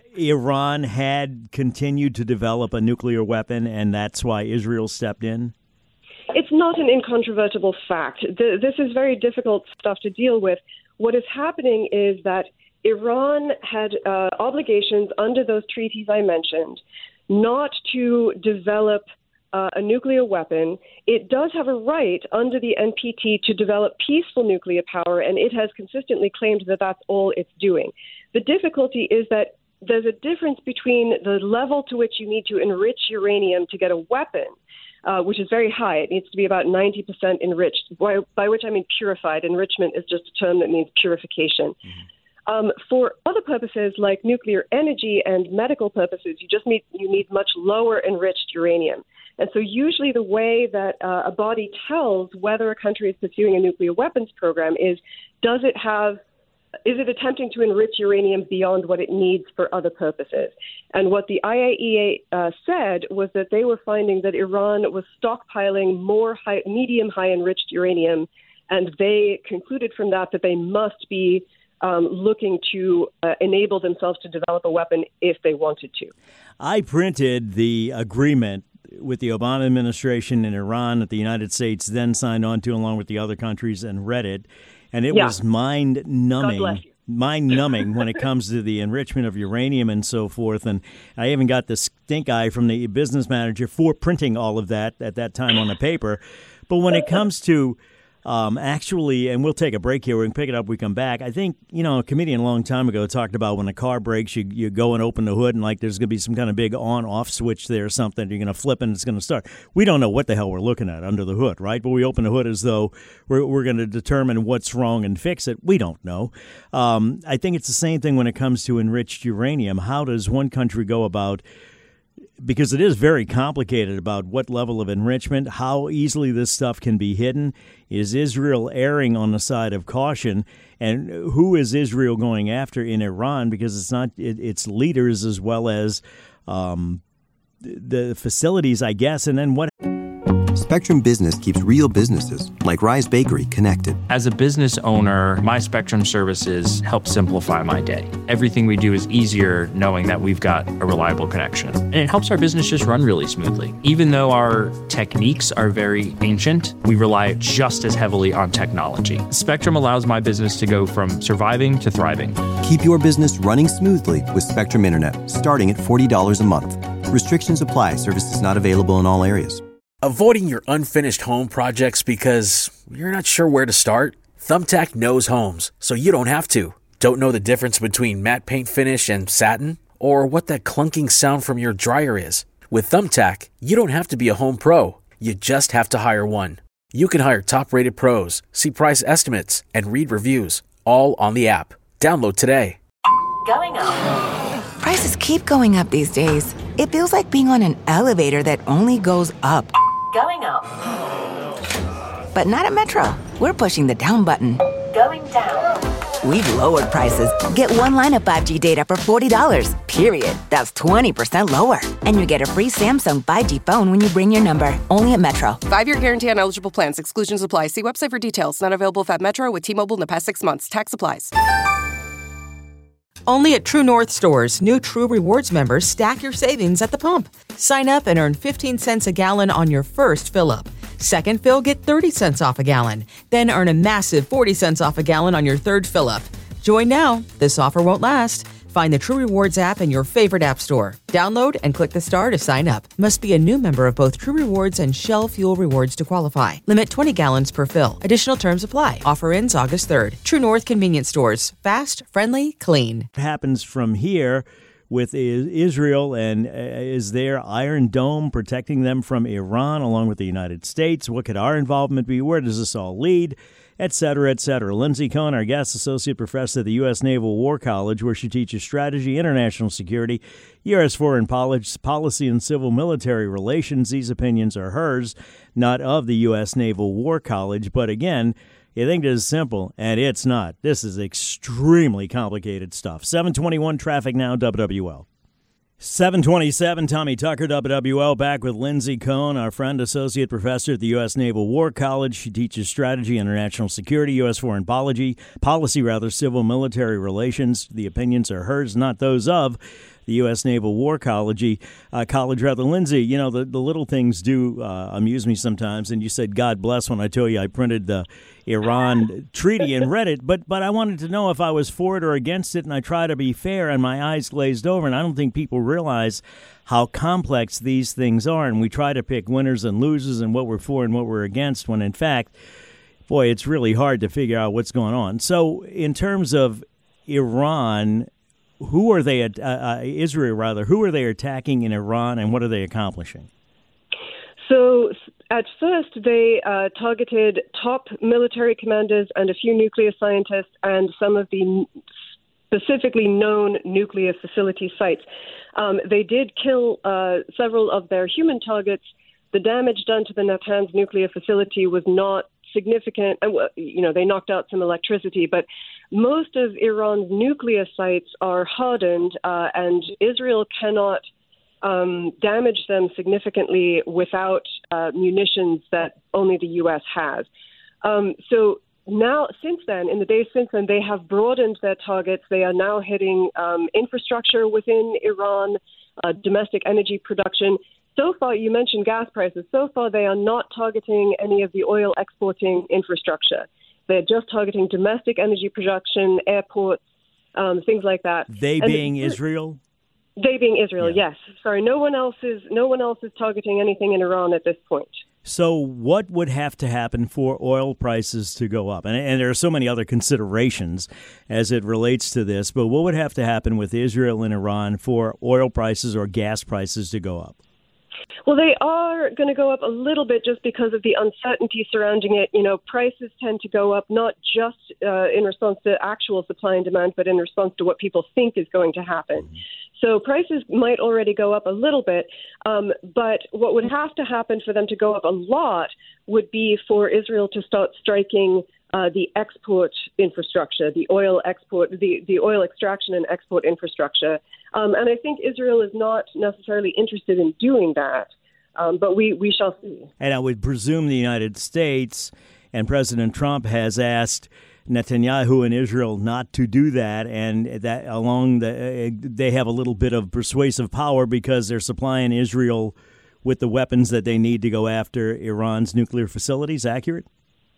Iran had continued to develop a nuclear weapon, and that's why Israel stepped in? It's not an incontrovertible fact. The, this is very difficult stuff to deal with. What is happening is that Iran had uh, obligations under those treaties I mentioned not to develop uh, a nuclear weapon. It does have a right under the N P T to develop peaceful nuclear power, and it has consistently claimed that that's all it's doing. The difficulty is that there's a difference between the level to which you need to enrich uranium to get a weapon, uh, which is very high. It needs to be about ninety percent enriched, by, by which I mean purified. Enrichment is just a term that means purification. Mm-hmm. Um, for other purposes like nuclear energy and medical purposes, you just need you need much lower enriched uranium. And so usually the way that uh, a body tells whether a country is pursuing a nuclear weapons program is, does it have, is it attempting to enrich uranium beyond what it needs for other purposes? And what the I A E A uh, said was that they were finding that Iran was stockpiling more high, medium high enriched uranium, and they concluded from that that they must be Um, looking to uh, enable themselves to develop a weapon if they wanted to. I printed the agreement with the Obama administration in Iran that the United States then signed on to along with the other countries and read it, and it yeah. was mind-numbing. Mind-numbing when it comes to the enrichment of uranium and so forth. And I even got the stink eye from the business manager for printing all of that at that time on the paper. But when it comes to Um, actually, and we'll take a break here. We can pick it up. We come back. I think, you know, a comedian a long time ago talked about when a car breaks, you, you go and open the hood and like there's going to be some kind of big on-off switch there or something. You're going to flip and it's going to start. We don't know what the hell we're looking at under the hood, right? But we open the hood as though we're, we're going to determine what's wrong and fix it. We don't know. Um, I think it's the same thing when it comes to enriched uranium. How does one country go about, because it is very complicated about what level of enrichment, how easily this stuff can be hidden. Is Israel erring on the side of caution? And who is Israel going after in Iran? Because it's not it, its leaders as well as um, the facilities, I guess. And then what? Spectrum Business keeps real businesses, like Rise Bakery, connected. As a business owner, my Spectrum services help simplify my day. Everything we do is easier knowing that we've got a reliable connection. And it helps our business just run really smoothly. Even though our techniques are very ancient, we rely just as heavily on technology. Spectrum allows my business to go from surviving to thriving. Keep your business running smoothly with Spectrum Internet, starting at forty dollars a month. Restrictions apply. Services not available in all areas. Avoiding your unfinished home projects because you're not sure where to start? Thumbtack knows homes, so you don't have to. Don't know the difference between matte paint finish and satin? Or what that clunking sound from your dryer is? With Thumbtack, you don't have to be a home pro. You just have to hire one. You can hire top-rated pros, see price estimates, and read reviews, all on the app. Download today. Going up. Prices keep going up these days. It feels like being on an elevator that only goes up. Going up. But not at Metro. We're pushing the down button. Going down. We've lowered prices. Get one line of five G data for forty dollars, period. That's twenty percent lower. And you get a free Samsung five G phone when you bring your number. Only at Metro. Five-year guarantee on eligible plans. Exclusions apply. See website for details. Not available at Metro with T-Mobile in the past six months. Tax applies. Only at True North stores, new True Rewards members stack your savings at the pump. Sign up and earn fifteen cents a gallon on your first fill-up. Second fill, get thirty cents off a gallon. Then earn a massive forty cents off a gallon on your third fill-up. Join now. This offer won't last. Find the True Rewards app in your favorite app store. Download and click the star to sign up. Must be a new member of both True Rewards and Shell Fuel Rewards to qualify. Limit twenty gallons per fill. Additional terms apply. Offer ends August third. True North Convenience Stores. Fast, friendly, clean. What happens from here with Israel, and is there Iron Dome protecting them from Iran along with the United States? What could our involvement be? Where does this all lead? Et cetera, et cetera. Lindsay Cohn, our guest, associate professor at the U S Naval War College, where she teaches strategy, international security, U S foreign policy, and civil military relations. These opinions are hers, not of the U S Naval War College. But again, you think this is simple, and it's not. This is extremely complicated stuff. seven twenty-one traffic now, W W L. seven twenty-seven, Tommy Tucker, W W L, back with Lindsay Cohn, our friend, associate professor at the U S Naval War College. She teaches strategy, international security, U S foreign policy, policy rather, civil military relations. The opinions are hers, not those of the U S Naval War College. Uh, college rather. Lindsay, you know, the, the little things do uh, amuse me sometimes, and you said, God bless, when I told you I printed the Iran treaty and read it, but but I wanted to know if I was for it or against it, and I try to be fair, and my eyes glazed over, and I don't think people realize how complex these things are, and we try to pick winners and losers and what we're for and what we're against, when in fact, boy, it's really hard to figure out what's going on. So in terms of Iran, who are they, uh, uh, Israel rather, who are they attacking in Iran, and what are they accomplishing? So at first, they uh, targeted top military commanders and a few nuclear scientists and some of the specifically known nuclear facility sites. Um, they did kill uh, several of their human targets. The damage done to the Natanz nuclear facility was not significant. You know, they knocked out some electricity, but most of Iran's nuclear sites are hardened, uh, and Israel cannot um, damage them significantly without uh, munitions that only the U S has. Um, so now, since then, in the days since then, they have broadened their targets. They are now hitting um, infrastructure within Iran, uh, domestic energy production. So far, you mentioned gas prices. So far, they are not targeting any of the oil exporting infrastructure. They're just targeting domestic energy production, airports, um, things like that. They and being Israel? They being Israel, yeah. yes. Sorry, no one else is no one else is targeting anything in Iran at this point. So what would have to happen for oil prices to go up? And, and there are so many other considerations as it relates to this, but what would have to happen with Israel and Iran for oil prices or gas prices to go up? Well, they are going to go up a little bit just because of the uncertainty surrounding it. You know, prices tend to go up not just uh, in response to actual supply and demand, but in response to what people think is going to happen. Mm-hmm. So prices might already go up a little bit, um, but what would have to happen for them to go up a lot would be for Israel to start striking uh, the export infrastructure, the oil export, the, the oil extraction and export infrastructure. Um, and I think Israel is not necessarily interested in doing that, um, but we, we shall see. And I would presume the United States and President Trump has asked Netanyahu and Israel not to do that, and that along the they have a little bit of persuasive power because they're supplying Israel with the weapons that they need to go after Iran's nuclear facilities. Accurate?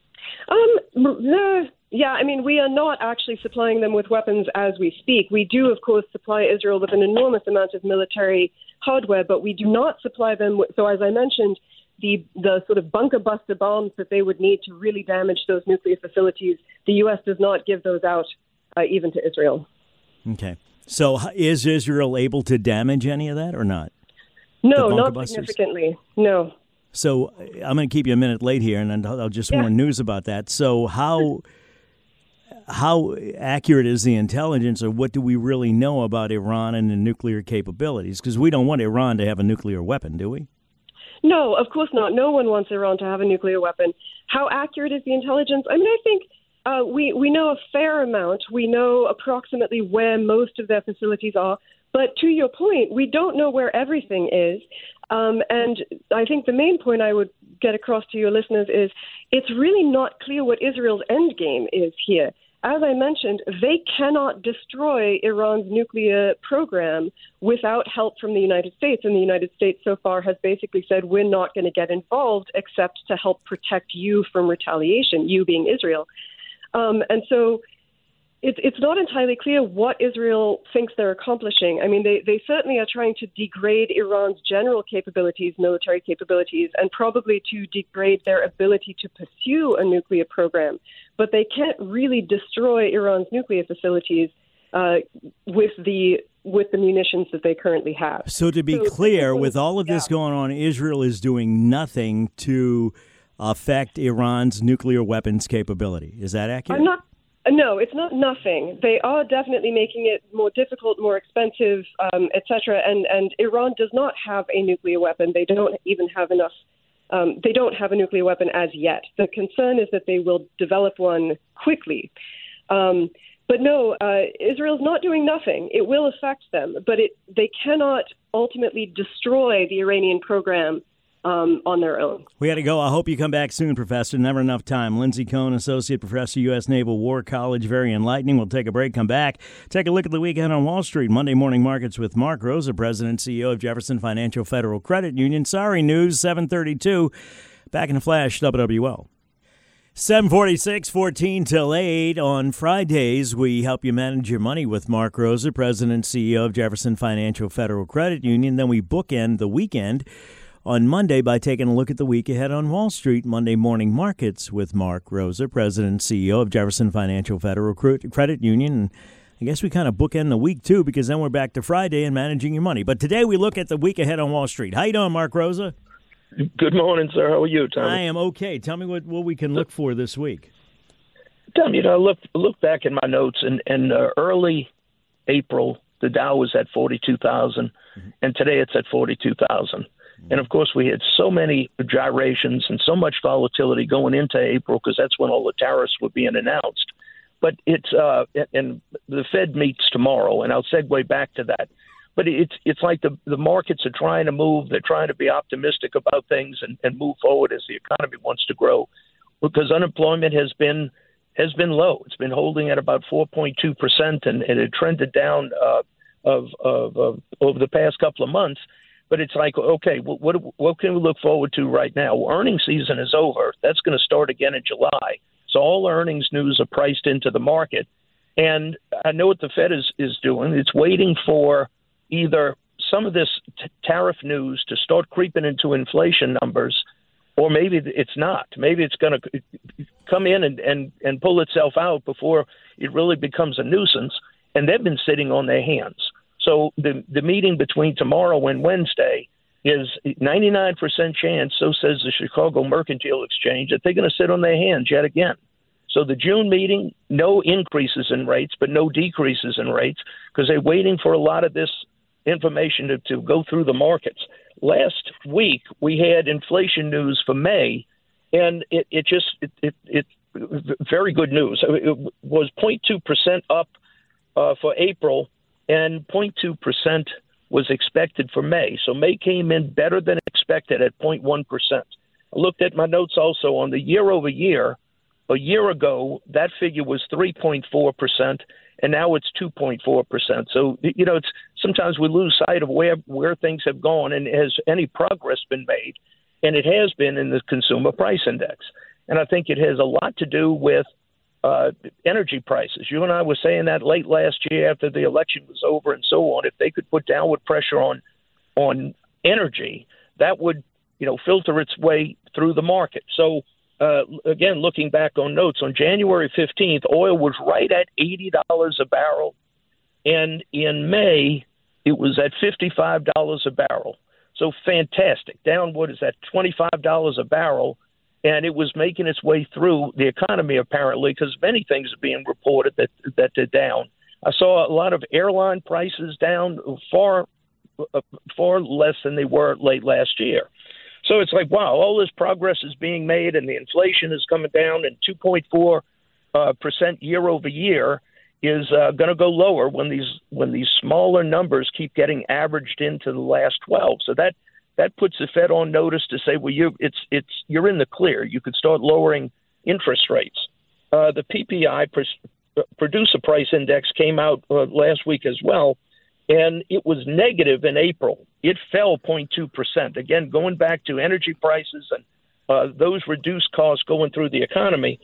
Um, no, yeah, I mean, we are not actually supplying them with weapons as we speak. We do, of course, supply Israel with an enormous amount of military hardware, but we do not supply them with, so as I mentioned, the the sort of bunker buster bombs that they would need to really damage those nuclear facilities, the U S does not give those out uh, even to Israel. Okay. So is Israel able to damage any of that or not? No, not busters? significantly. No. So I'm going to keep you a minute late here, and I'll just yeah. more news about that. So how how accurate is the intelligence, or what do we really know about Iran and the nuclear capabilities? Because we don't want Iran to have a nuclear weapon, do we? No, of course not. No one wants Iran to have a nuclear weapon. How accurate is the intelligence? I mean, I think uh, we, we know a fair amount. We know approximately where most of their facilities are. But to your point, we don't know where everything is. Um, and I think the main point I would get across to your listeners is it's really not clear what Israel's end game is here. As I mentioned, they cannot destroy Iran's nuclear program without help from the United States. And the United States so far has basically said, we're not going to get involved except to help protect you from retaliation, you being Israel. Um, and so it's it's not entirely clear what Israel thinks they're accomplishing. I mean, they, they certainly are trying to degrade Iran's general capabilities, military capabilities, and probably to degrade their ability to pursue a nuclear program. But they can't really destroy Iran's nuclear facilities uh, with the with the munitions that they currently have. So to be so, clear, with all of this yeah. going on, Israel is doing nothing to affect Iran's nuclear weapons capability. Is that accurate? I'm not. No, it's not nothing. They are definitely making it more difficult, more expensive, um, et cetera. And, and Iran does not have a nuclear weapon. They don't even have enough. Um, they don't have a nuclear weapon as yet. The concern is that they will develop one quickly. Um, but no, uh, Israel's not doing nothing. It will affect them, but it, they cannot ultimately destroy the Iranian program Um, on their own. We got to go. I hope you come back soon, Professor. Never enough time. Lindsay Cohn, Associate Professor, U S Naval War College. Very enlightening. We'll take a break, come back. Take a look at the weekend on Wall Street. Monday morning markets with Mark Rosa, President and C E O of Jefferson Financial Federal Credit Union. Sorry news, seven thirty-two. Back in a flash, W W L. seven forty-six, fourteen till eight. On Fridays, we help you manage your money with Mark Rosa, President and C E O of Jefferson Financial Federal Credit Union. Then we bookend the weekend on Monday by taking a look at the week ahead on Wall Street. Monday morning markets with Mark Rosa, President and C E O of Jefferson Financial Federal Credit Union. And I guess we kind of bookend the week, too, because then we're back to Friday and managing your money. But today we look at the week ahead on Wall Street. How you doing, Mark Rosa? Good morning, sir. How are you, Tommy? I am okay. Tell me what, what we can look for this week. Tommy, you know, I look, look back in my notes, and, and uh, early April, the Dow was at forty-two thousand, mm-hmm. and today it's at forty-two thousand. And, of course, we had so many gyrations and so much volatility going into April because that's when all the tariffs were being announced. But it's uh, – and the Fed meets tomorrow, and I'll segue back to that. But it's it's like the, the markets are trying to move. They're trying to be optimistic about things and, and move forward as the economy wants to grow because unemployment has been has been low. It's been holding at about four point two percent, and, and it trended down uh, of, of, of over the past couple of months. But it's like, okay, what, what what can we look forward to right now? Well, earnings season is over. That's going to start again in July. So all earnings news are priced into the market. And I know what the Fed is, is doing. It's waiting for either some of this t- tariff news to start creeping into inflation numbers, or maybe it's not. Maybe it's going to come in and, and, and pull itself out before it really becomes a nuisance. And they've been sitting on their hands. So the the meeting between tomorrow and Wednesday is ninety-nine percent chance, so says the Chicago Mercantile Exchange, that they're going to sit on their hands yet again. So the June meeting, no increases in rates, but no decreases in rates because they're waiting for a lot of this information to, to go through the markets. Last week, we had inflation news for May, and it, it just it, it, it very good news. It was zero point two percent up uh, for April, and zero point two percent was expected for May. So May came in better than expected at zero point one percent. I looked at my notes also on the year over year. A year ago, that figure was three point four percent, and now it's two point four percent. So, you know, it's sometimes we lose sight of where, where things have gone and has any progress been made. And it has been in the Consumer Price Index. And I think it has a lot to do with uh, energy prices. You and I were saying that late last year after the election was over and so on. If they could put downward pressure on on energy, that would, you know, filter its way through the market. So, uh, again, looking back on notes, on January fifteenth, oil was right at eighty dollars a barrel. And in May, it was at fifty-five dollars a barrel. So fantastic. Down, what is that, twenty-five dollars a barrel. And it was making its way through the economy, apparently, because many things are being reported that, that they're down. I saw a lot of airline prices down far, far less than they were late last year. So it's like, wow, all this progress is being made and the inflation is coming down, and two point four uh, percent year over year is uh, going to go lower when these when these smaller numbers keep getting averaged into the last twelve. So that that puts the Fed on notice to say, well, you it's it's you're in the clear. You could start lowering interest rates. Uh, the P P I, Producer Price Index, came out uh, last week as well, and it was negative in April. It fell zero point two percent. Again, going back to energy prices and uh, those reduced costs going through the economy.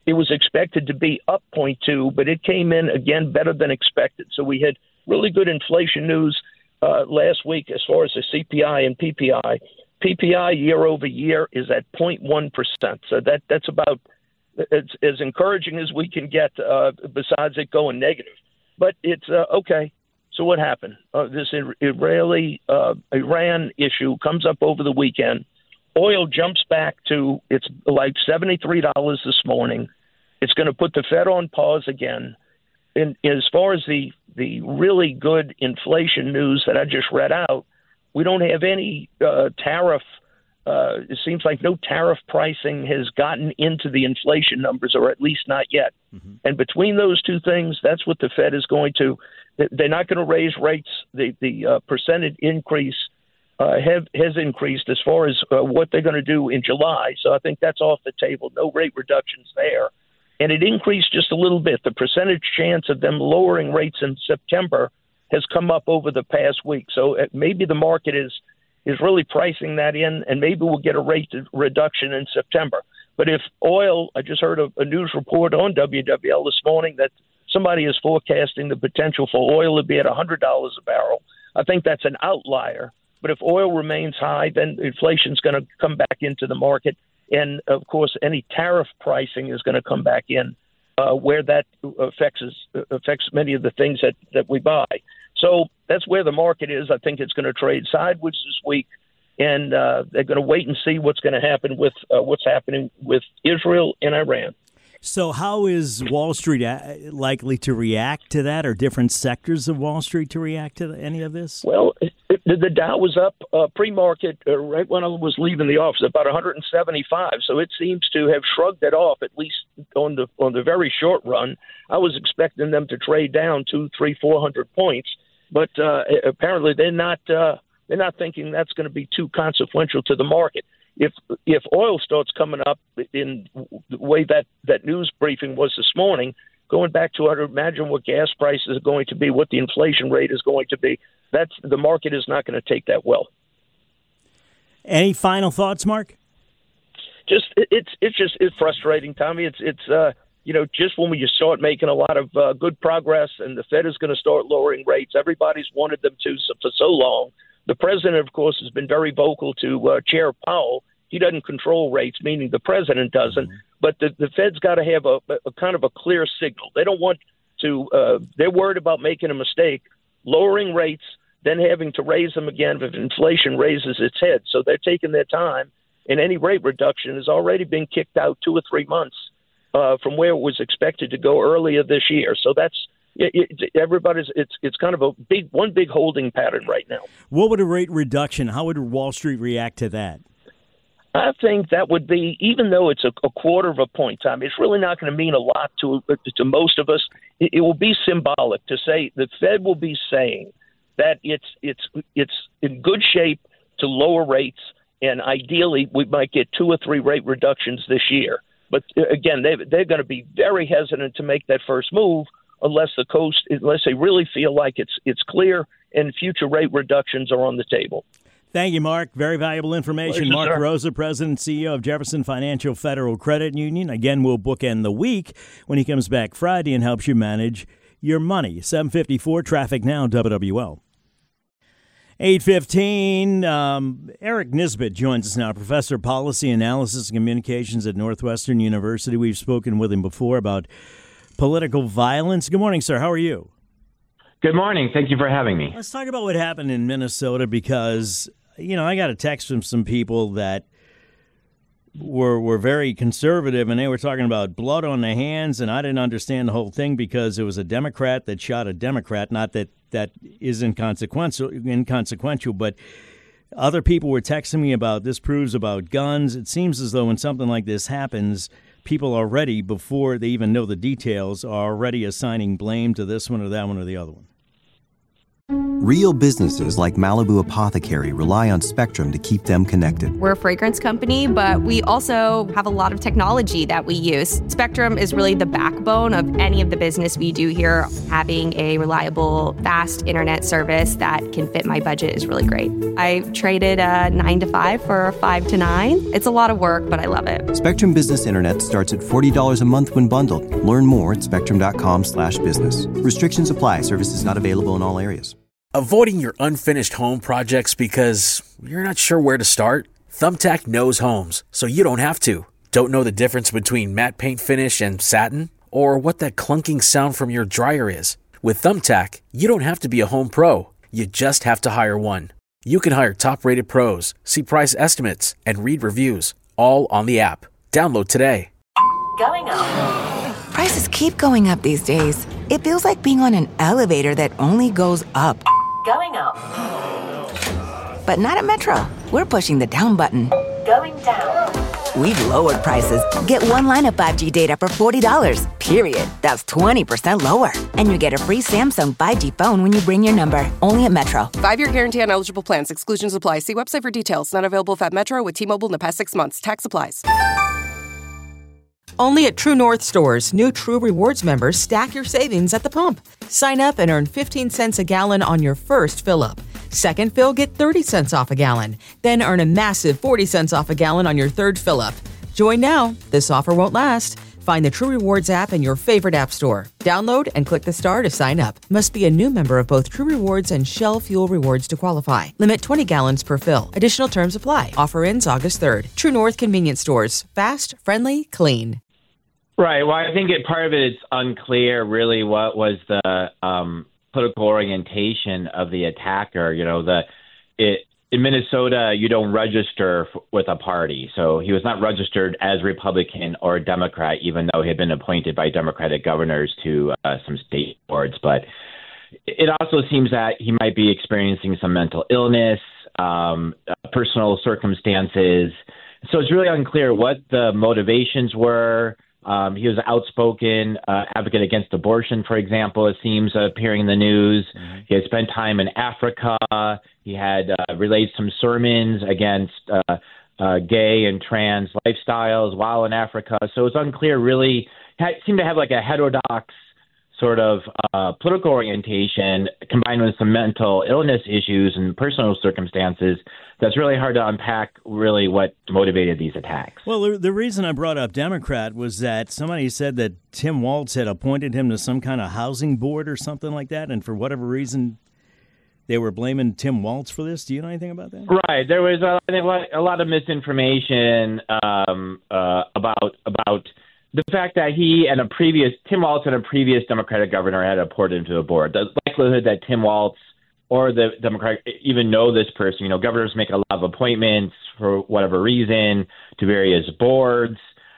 it was expected to be up zero point two, but it came in, again, better than expected. So we had really good inflation news uh, last week as far as the C P I and P P I. P P I year over year is at zero point one percent. So that that's about it's as encouraging as we can get uh, besides it going negative. But it's uh, okay. So what happened? Uh, this Israeli uh, Iran issue comes up over the weekend. Oil jumps back to it's like seventy-three dollars this morning. It's going to put the Fed on pause again. And as far as the the really good inflation news that I just read out, we don't have any uh, tariff. Uh, it seems like no tariff pricing has gotten into the inflation numbers, or at least not yet. Mm-hmm. And between those two things, that's what the Fed is going to. They're not going to raise rates. The the uh, percentage increase uh, have has increased as far as uh, what they're going to do in July. So I think that's off the table. No rate reductions there. And it increased just a little bit. The percentage chance of them lowering rates in September has come up over the past week. So maybe the market is is really pricing that in, and maybe we'll get a rate reduction in September. But if oil, I just heard a, a news report on W W L this morning that somebody is forecasting the potential for oil to be at one hundred dollars a barrel. I think that's an outlier. But if oil remains high, then inflation is going to come back into the market. And, of course, any tariff pricing is going to come back in uh, where that affects affects many of the things that, that we buy. So that's where the market is. I think it's going to trade sideways this week, and uh, they're going to wait and see what's going to happen with uh, what's happening with Israel and Iran. So how is Wall Street likely to react to that, or different sectors of Wall Street to react to any of this? Well, it, it, the Dow was up uh, pre-market uh, right when I was leaving the office, about one hundred seventy-five. So it seems to have shrugged it off, at least on the on the very short run. I was expecting them to trade down two, three, four hundred points, but uh, apparently they're not. Uh, they're not thinking that's going to be too consequential to the market. If if oil starts coming up in the way that, that news briefing was this morning, going back to I'd imagine what gas prices are going to be, what the inflation rate is going to be, that's the market is not going to take that well. Any final thoughts, Mark? Just it's it's just it's frustrating, Tommy. It's it's uh, you know just when we just start making a lot of uh, good progress, and the Fed is going to start lowering rates. Everybody's wanted them to so, for so long. The president, of course, has been very vocal to uh, Chair Powell. He doesn't control rates, meaning the president doesn't. Mm-hmm. But the, the Fed's got to have a, a kind of a clear signal. They don't want to uh, – they're worried about making a mistake, lowering rates, then having to raise them again if inflation raises its head. So they're taking their time, and any rate reduction has already been kicked out two or three months uh, from where it was expected to go earlier this year. So that's – It, it, everybody's it's it's kind of a big one big holding pattern right now. What would a rate reduction? How would Wall Street react to that? I think that would be, even though it's a, a quarter of a point, Tom, it's really not going to mean a lot to to most of us. It, it will be symbolic to say the Fed will be saying that it's it's it's in good shape to lower rates, and ideally we might get two or three rate reductions this year. But again, they they're going to be very hesitant to make that first move. Unless the coast, unless they really feel like it's it's clear and future rate reductions are on the table. Thank you, Mark. Very valuable information. Pleasure, Mark sir. Rosa, President and C E O of Jefferson Financial Federal Credit Union. Again, we'll bookend the week when he comes back Friday and helps you manage your money. seven fifty-four traffic now, W W L. eight fifteen, um, Eric Nisbet joins us now, Professor of Policy Analysis and Communications at Northwestern University. We've spoken with him before about political violence. Good morning, sir. How are you? Good morning. Thank you for having me. Let's talk about what happened in Minnesota because, you know, I got a text from some people that were were very conservative, and they were talking about blood on their hands, and I didn't understand the whole thing because it was a Democrat that shot a Democrat. Not that that is inconsequential, inconsequential, but other people were texting me about this proves about guns. It seems as though when something like this happens, people already, before they even know the details, are already assigning blame to this one or that one or the other one. Real businesses like Malibu Apothecary rely on Spectrum to keep them connected. We're a fragrance company, but we also have a lot of technology that we use. Spectrum is really the backbone of any of the business we do here. Having a reliable, fast internet service that can fit my budget is really great. I traded a nine to five for a five to nine. It's a lot of work, but I love it. Spectrum Business Internet starts at forty dollars a month when bundled. Learn more at spectrum.com slash business. Restrictions apply. Services not available in all areas. Avoiding your unfinished home projects because you're not sure where to start? Thumbtack knows homes, so you don't have to. Don't know the difference between matte paint finish and satin? Or what that clunking sound from your dryer is? With Thumbtack, you don't have to be a home pro. You just have to hire one. You can hire top-rated pros, see price estimates, and read reviews, all on the app. Download today. Going up. Prices keep going up these days. It feels like being on an elevator that only goes up. Going up. But not at Metro. We're pushing the down button. Going down. We've lowered prices. Get one line of five G data for forty dollars, period. That's twenty percent lower. And you get a free Samsung five G phone when you bring your number. Only at Metro. Five-year guarantee on eligible plans. Exclusions apply. See website for details. Not available if at Metro with T-Mobile in the past six months. Tax applies. Only at True North stores, new True Rewards members stack your savings at the pump. Sign up and earn fifteen cents a gallon on your first fill-up. Second fill, get thirty cents off a gallon. Then earn a massive forty cents off a gallon on your third fill-up. Join now. This offer won't last. Find the True Rewards app in your favorite app store. Download and click the star to sign up. Must be a new member of both True Rewards and Shell Fuel Rewards to qualify. Limit twenty gallons per fill. Additional terms apply. Offer ends August third. True North Convenience Stores. Fast, friendly, clean. Right. Well, I think it, part of it is unclear really what was the um, political orientation of the attacker. You know, the it, in Minnesota, you don't register f- with a party. So he was not registered as Republican or Democrat, even though he had been appointed by Democratic governors to uh, some state boards. But it also seems that he might be experiencing some mental illness, um, uh, personal circumstances. So it's really unclear what the motivations were. Um, he was an outspoken uh, advocate against abortion, for example, it seems, uh, appearing in the news. Mm-hmm. He had spent time in Africa. He had uh, relayed some sermons against uh, uh, gay and trans lifestyles while in Africa. So it's unclear, really. He had, seemed to have like a heterodox sort of uh, political orientation combined with some mental illness issues and personal circumstances. That's really hard to unpack, really, what motivated these attacks. Well, the, the reason I brought up Democrat was that somebody said that Tim Walz had appointed him to some kind of housing board or something like that, and for whatever reason, they were blaming Tim Walz for this. Do you know anything about that? Right. There was a, I think, a lot of misinformation um, uh, about about the fact that he and a previous Tim Walz and a previous Democratic governor had appointed him to the board. The likelihood that Tim Walz or the Democrat even know this person. You know, governors make a lot of appointments for whatever reason to various boards,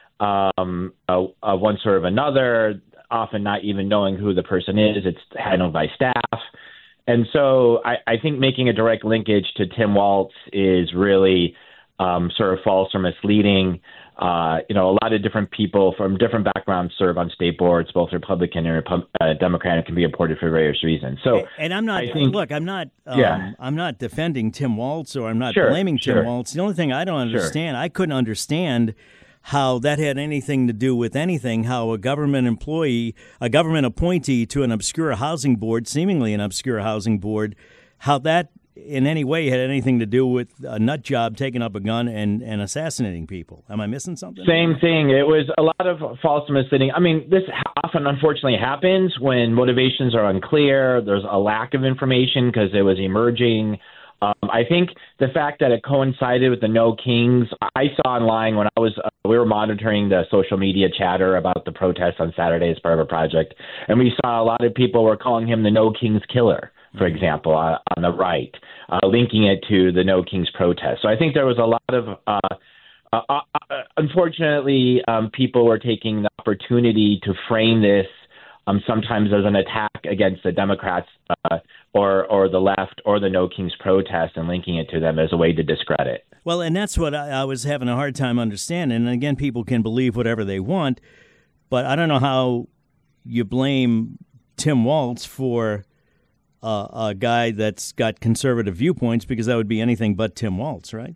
um, uh, uh, one sort of another, often not even knowing who the person is. It's handled by staff. And so I, I think making a direct linkage to Tim Walz is really um, sort of false or misleading. Uh, you know, a lot of different people from different backgrounds serve on state boards, both Republican and Repu- uh, Democratic, can be appointed for various reasons. So, and I'm not. I think, look, I'm not. Um, yeah. I'm not defending Tim Walz, or I'm not sure, blaming Tim sure. Walz. The only thing I don't understand, Sure. I couldn't understand how that had anything to do with anything. How a government employee, a government appointee to an obscure housing board, seemingly an obscure housing board, how that in any way had anything to do with a nut job taking up a gun and, and assassinating people. Am I missing something? Same thing. It was a lot of false misleading. I mean, this often, unfortunately, happens when motivations are unclear. There's a lack of information because it was emerging. Um, I think the fact that it coincided with the No Kings, I saw online when I was, uh, we were monitoring the social media chatter about the protests on Saturday as part of a project, and we saw a lot of people were calling him the No Kings killer, for example, uh, on the right, uh, linking it to the No Kings protest. So I think there was a lot of, uh, uh, uh, unfortunately, um, people were taking the opportunity to frame this um, sometimes as an attack against the Democrats uh, or or the left or the No Kings protest and linking it to them as a way to discredit. Well, and that's what I, I was having a hard time understanding. And again, people can believe whatever they want, but I don't know how you blame Tim Walz for uh, a guy that's got conservative viewpoints, because that would be anything but Tim Walz, right?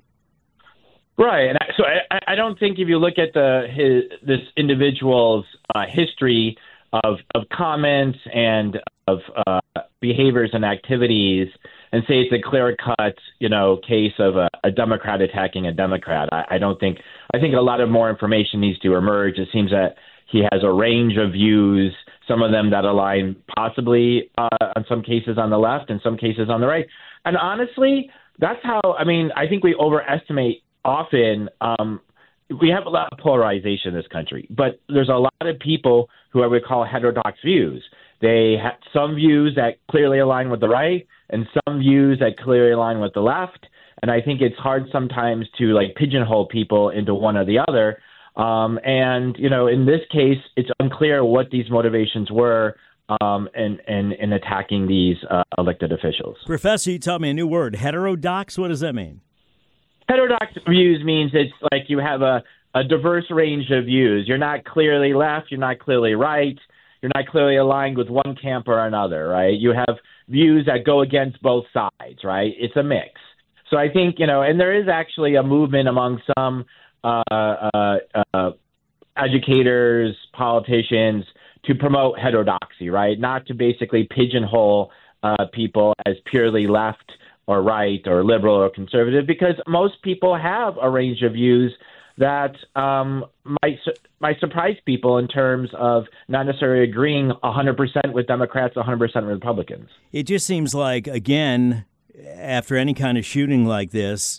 Right, and I, so I, I don't think if you look at the his, this individual's uh, history of of comments and of uh, behaviors and activities, and say it's a clear-cut, you know, case of a, a Democrat attacking a Democrat. I, I don't think. I think a lot of more information needs to emerge. It seems that he has a range of views, some of them that align possibly uh, on some cases on the left and some cases on the right. And honestly, that's how. I mean, I think we overestimate. Often, um, we have a lot of polarization in this country, but there's a lot of people who I would call heterodox views. They have some views that clearly align with the right and some views that clearly align with the left. And I think it's hard sometimes to like pigeonhole people into one or the other. Um, and, you know, in this case, it's unclear what these motivations were um, in, in, in attacking these uh, elected officials. Professor, you taught me a new word, heterodox. What does that mean? Heterodox views means it's like you have a, a diverse range of views. You're not clearly left. You're not clearly right. You're not clearly aligned with one camp or another, right? You have views that go against both sides, right? It's a mix. So I think, you know, and there is actually a movement among some uh, uh, uh, educators, politicians to promote heterodoxy, right? Not to basically pigeonhole uh, people as purely left or right or liberal or conservative, because most people have a range of views that um, might might surprise people in terms of not necessarily agreeing one hundred percent with Democrats, one hundred percent with Republicans. It just seems like, again, after any kind of shooting like this,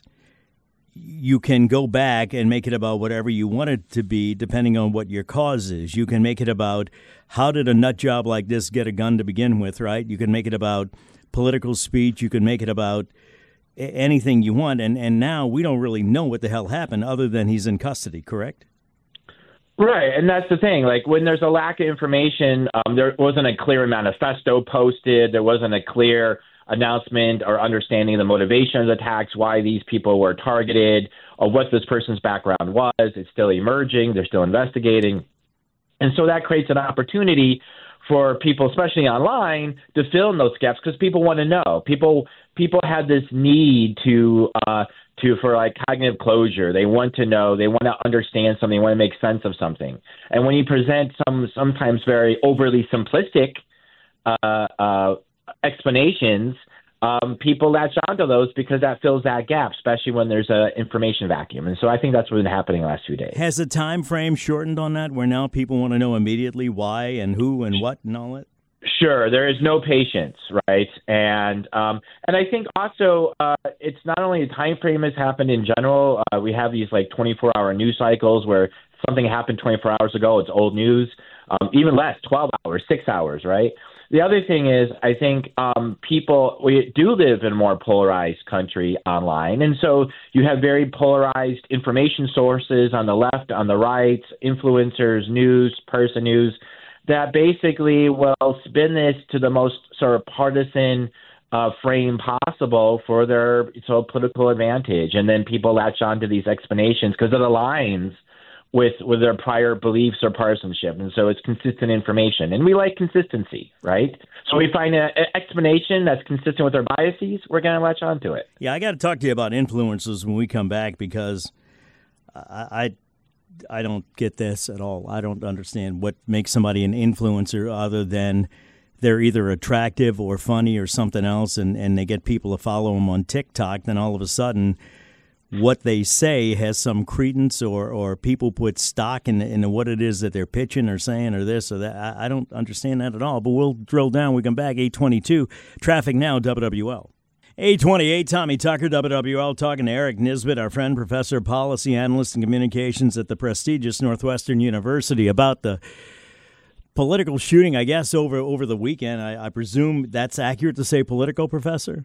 you can go back and make it about whatever you want it to be, depending on what your cause is. You can make it about how did a nut job like this get a gun to begin with, right? You can make it about political speech. You can make it about anything you want. And, and now we don't really know what the hell happened other than he's in custody, correct? Right. And that's the thing. Like when there's a lack of information, um, there wasn't a clear manifesto posted. There wasn't a clear announcement or understanding of the motivation of the attacks, why these people were targeted, or what this person's background was. It's still emerging. They're still investigating. And so that creates an opportunity for people, especially online, to fill in those gaps because people want to know. People people have this need to uh, to for like cognitive closure. They want to know. They want to understand something. They want to make sense of something. And when you present some sometimes very overly simplistic uh, uh, explanations, um, people latch onto those because that fills that gap, especially when there's an information vacuum. And so I think that's what's been happening the last few days. Has the time frame shortened on that, where now people want to know immediately why and who and what and all that? Sure, there is no patience, right? And um, and I think also uh, it's not only the time frame has happened in general. Uh, we have these like twenty-four hour news cycles where something happened twenty-four hours ago, it's old news. Um, even less, twelve hours, six hours, right? The other thing is, I think um, people, we do live in a more polarized country online. And so you have very polarized information sources on the left, on the right, influencers, news, person news, that basically will spin this to the most sort of partisan uh, frame possible for their sort of political advantage. And then people latch on to these explanations because it aligns with with their prior beliefs or partisanship. And so it's consistent information. And we like consistency, right? So we find an explanation that's consistent with our biases, we're going to latch on to it. Yeah, I got to talk to you about influencers when we come back because I, I I don't get this at all. I don't understand what makes somebody an influencer other than they're either attractive or funny or something else, and, and they get people to follow them on TikTok. Then all of a sudden, what they say has some credence, or, or people put stock in, in what it is that they're pitching or saying or this or that. I, I don't understand that at all, but we'll drill down. We come back, eight twenty-two. Traffic now, W W L. eight twenty-eight, Tommy Tucker, W W L, talking to Eric Nisbet, our friend, professor, policy analyst, and communications at the prestigious Northwestern University, about the political shooting, I guess, over, over the weekend. I, I presume that's accurate to say political, Professor?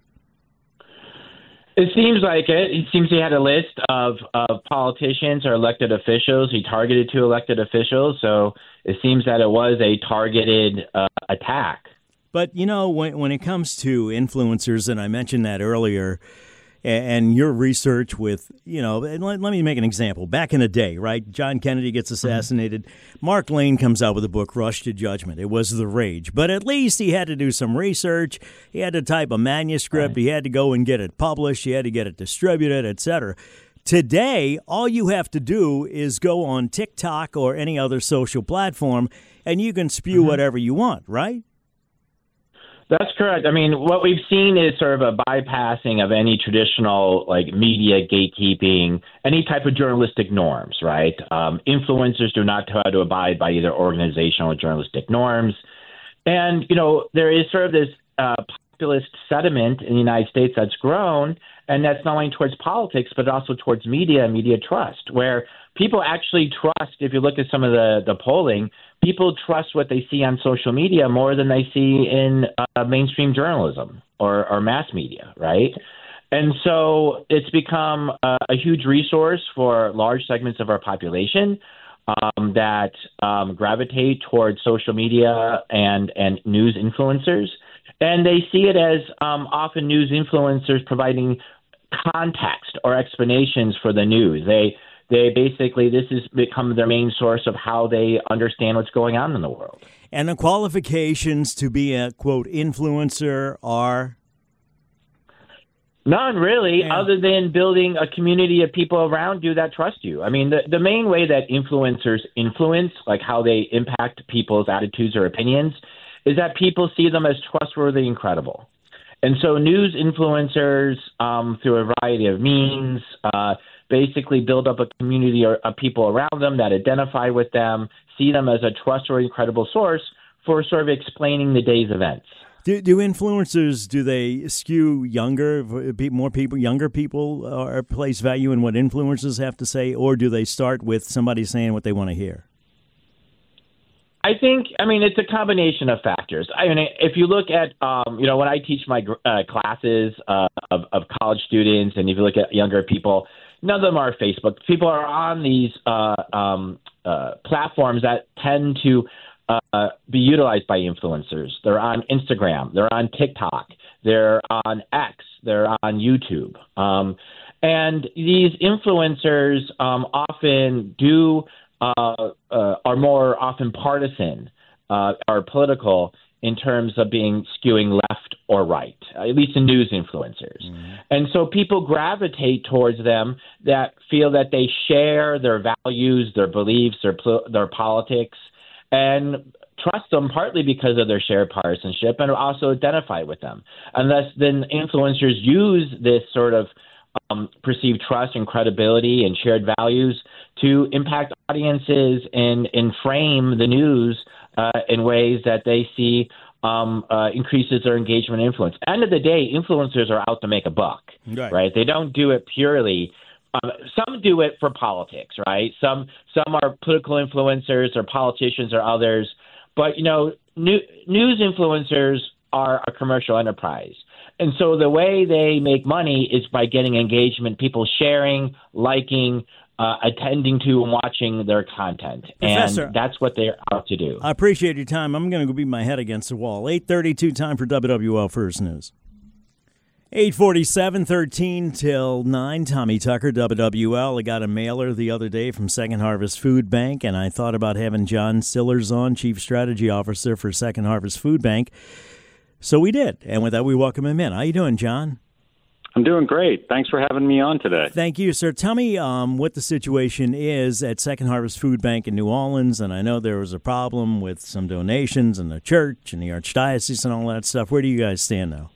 It seems like it. It seems he had a list of, of politicians or elected officials. He targeted two elected officials, so it seems that it was a targeted uh, attack. But, you know, when when it comes to influencers, and I mentioned that earlier, and your research with, you know, and let, let me make an example. Back in the day, right, John Kennedy gets assassinated. Mm-hmm. Mark Lane comes out with a book, Rush to Judgment. It was the rage. But at least he had to do some research. He had to type a manuscript. Right. He had to go and get it published. He had to get it distributed, et cetera. Today, all you have to do is go on TikTok or any other social platform, and you can spew mm-hmm. whatever you want, right? That's correct. I mean, what we've seen is sort of a bypassing of any traditional like media gatekeeping, any type of journalistic norms, right? Um, influencers do not try to abide by either organizational or journalistic norms. And, you know, there is sort of this uh, populist sentiment in the United States that's grown, and that's not only towards politics, but also towards media and media trust, where people actually trust, if you look at some of the, the polling, people trust what they see on social media more than they see in uh, mainstream journalism or, or mass media, right? And so it's become a, a huge resource for large segments of our population um, that um, gravitate towards social media and, and news influencers. And they see it as um, often news influencers providing context or explanations for the news. They They basically, this has become their main source of how they understand what's going on in the world. And the qualifications to be a, quote, influencer are? None, really, yeah. other than building a community of people around you that trust you. I mean, the, the main way that influencers influence, like how they impact people's attitudes or opinions, is that people see them as trustworthy and credible. And so news influencers, um, through a variety of means, uh, basically build up a community of people around them that identify with them, see them as a trustworthy, credible source for sort of explaining the day's events. Do, do influencers, do they skew younger, more people, younger people, or place value in what influencers have to say, or do they start with somebody saying what they want to hear? I think, I mean, it's a combination of factors. I mean, if you look at, um, you know, when I teach my uh, classes uh, of, of college students, and if you look at younger people, none of them are Facebook. People are on these uh, um, uh, platforms that tend to uh, be utilized by influencers. They're on Instagram. They're on TikTok. They're on X. They're on YouTube. Um, and these influencers um, often do uh, uh, are more often partisan uh, or political in terms of being skewing left or right, at least in news influencers. Mm-hmm. And so people gravitate towards them that feel that they share their values, their beliefs, their their politics, and trust them partly because of their shared partisanship and also identify with them. Unless then influencers use this sort of um, perceived trust and credibility and shared values to impact audiences and, and frame the news uh, in ways that they see um, uh, increases their engagement and influence. End of the day, influencers are out to make a buck, right? right? They don't do it purely. Um, some do it for politics, right? Some some are political influencers or politicians or others. But, you know, new, news influencers are a commercial enterprise. And so the way they make money is by getting engagement, people sharing, liking, uh, attending to and watching their content. Professor, and that's what they're out to do. I appreciate your time. I'm going to go beat my head against the wall. eight thirty-two time for W W L First News. eight forty-seven, thirteen till nine. Tommy Tucker, W W L. I got a mailer the other day from Second Harvest Food Bank, and I thought about having John Stillers on, Chief Strategy Officer for Second Harvest Food Bank. So we did, and with that, we welcome him in. How you doing, John? I'm doing great. Thanks for having me on today. Thank you, sir. Tell me um, what the situation is at Second Harvest Food Bank in New Orleans, and I know there was a problem with some donations in the church and the Archdiocese and all that stuff. Where do you guys stand now?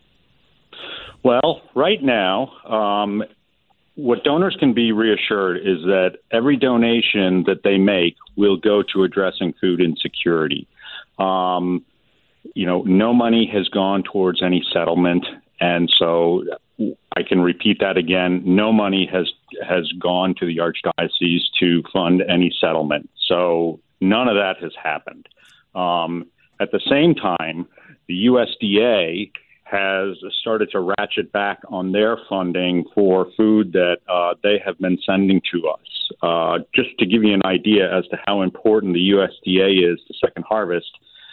Well, right now, um, what donors can be reassured is that every donation that they make will go to addressing food insecurity. Um, you know, no money has gone towards any settlement, and so I can repeat that again. No money has has gone to the Archdiocese to fund any settlement. So none of that has happened. Um, at the same time, the U S D A has started to ratchet back on their funding for food that uh, they have been sending to us. Uh, just to give you an idea as to how important the U S D A is to Second Harvest,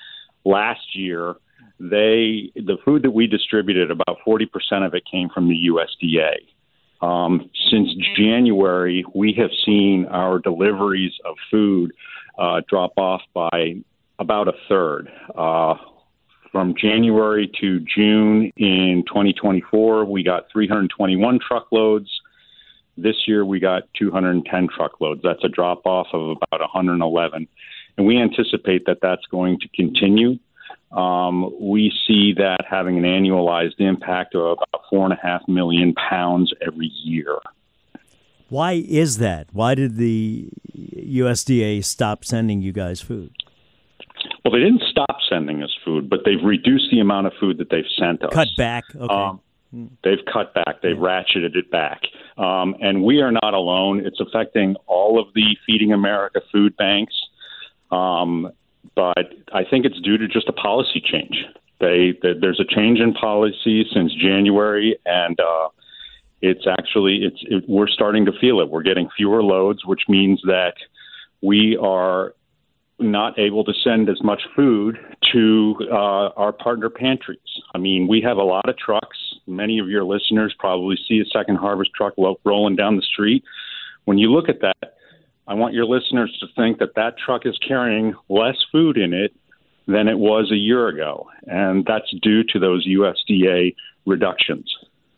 last year, they the food that we distributed, about forty percent of it came from the U S D A. Um, since January, we have seen our deliveries of food uh, drop off by about a third. Uh, from January to June in twenty twenty-four, we got three hundred twenty-one truckloads. This year, we got two hundred ten truckloads. That's a drop off of about one hundred eleven. And we anticipate that that's going to continue. Um, we see that having an annualized impact of about four and a half million pounds every year. Why is that? Why did the U S D A stop sending you guys food? Well, they didn't stop sending us food, but they've reduced the amount of food that they've sent us. Cut back. Okay. Um, they've cut back. They've ratcheted it back. Um, and we are not alone. It's affecting all of the Feeding America food banks. Um, but I think it's due to just a policy change. They, they there's a change in policy since January, and uh, it's actually it's it, we're starting to feel it. We're getting fewer loads, which means that we are not able to send as much food to uh, our partner pantries. I mean, we have a lot of trucks. Many of your listeners probably see a Second Harvest truck lo- rolling down the street. When you look at that, I want your listeners to think that that truck is carrying less food in it than it was a year ago, and that's due to those U S D A reductions.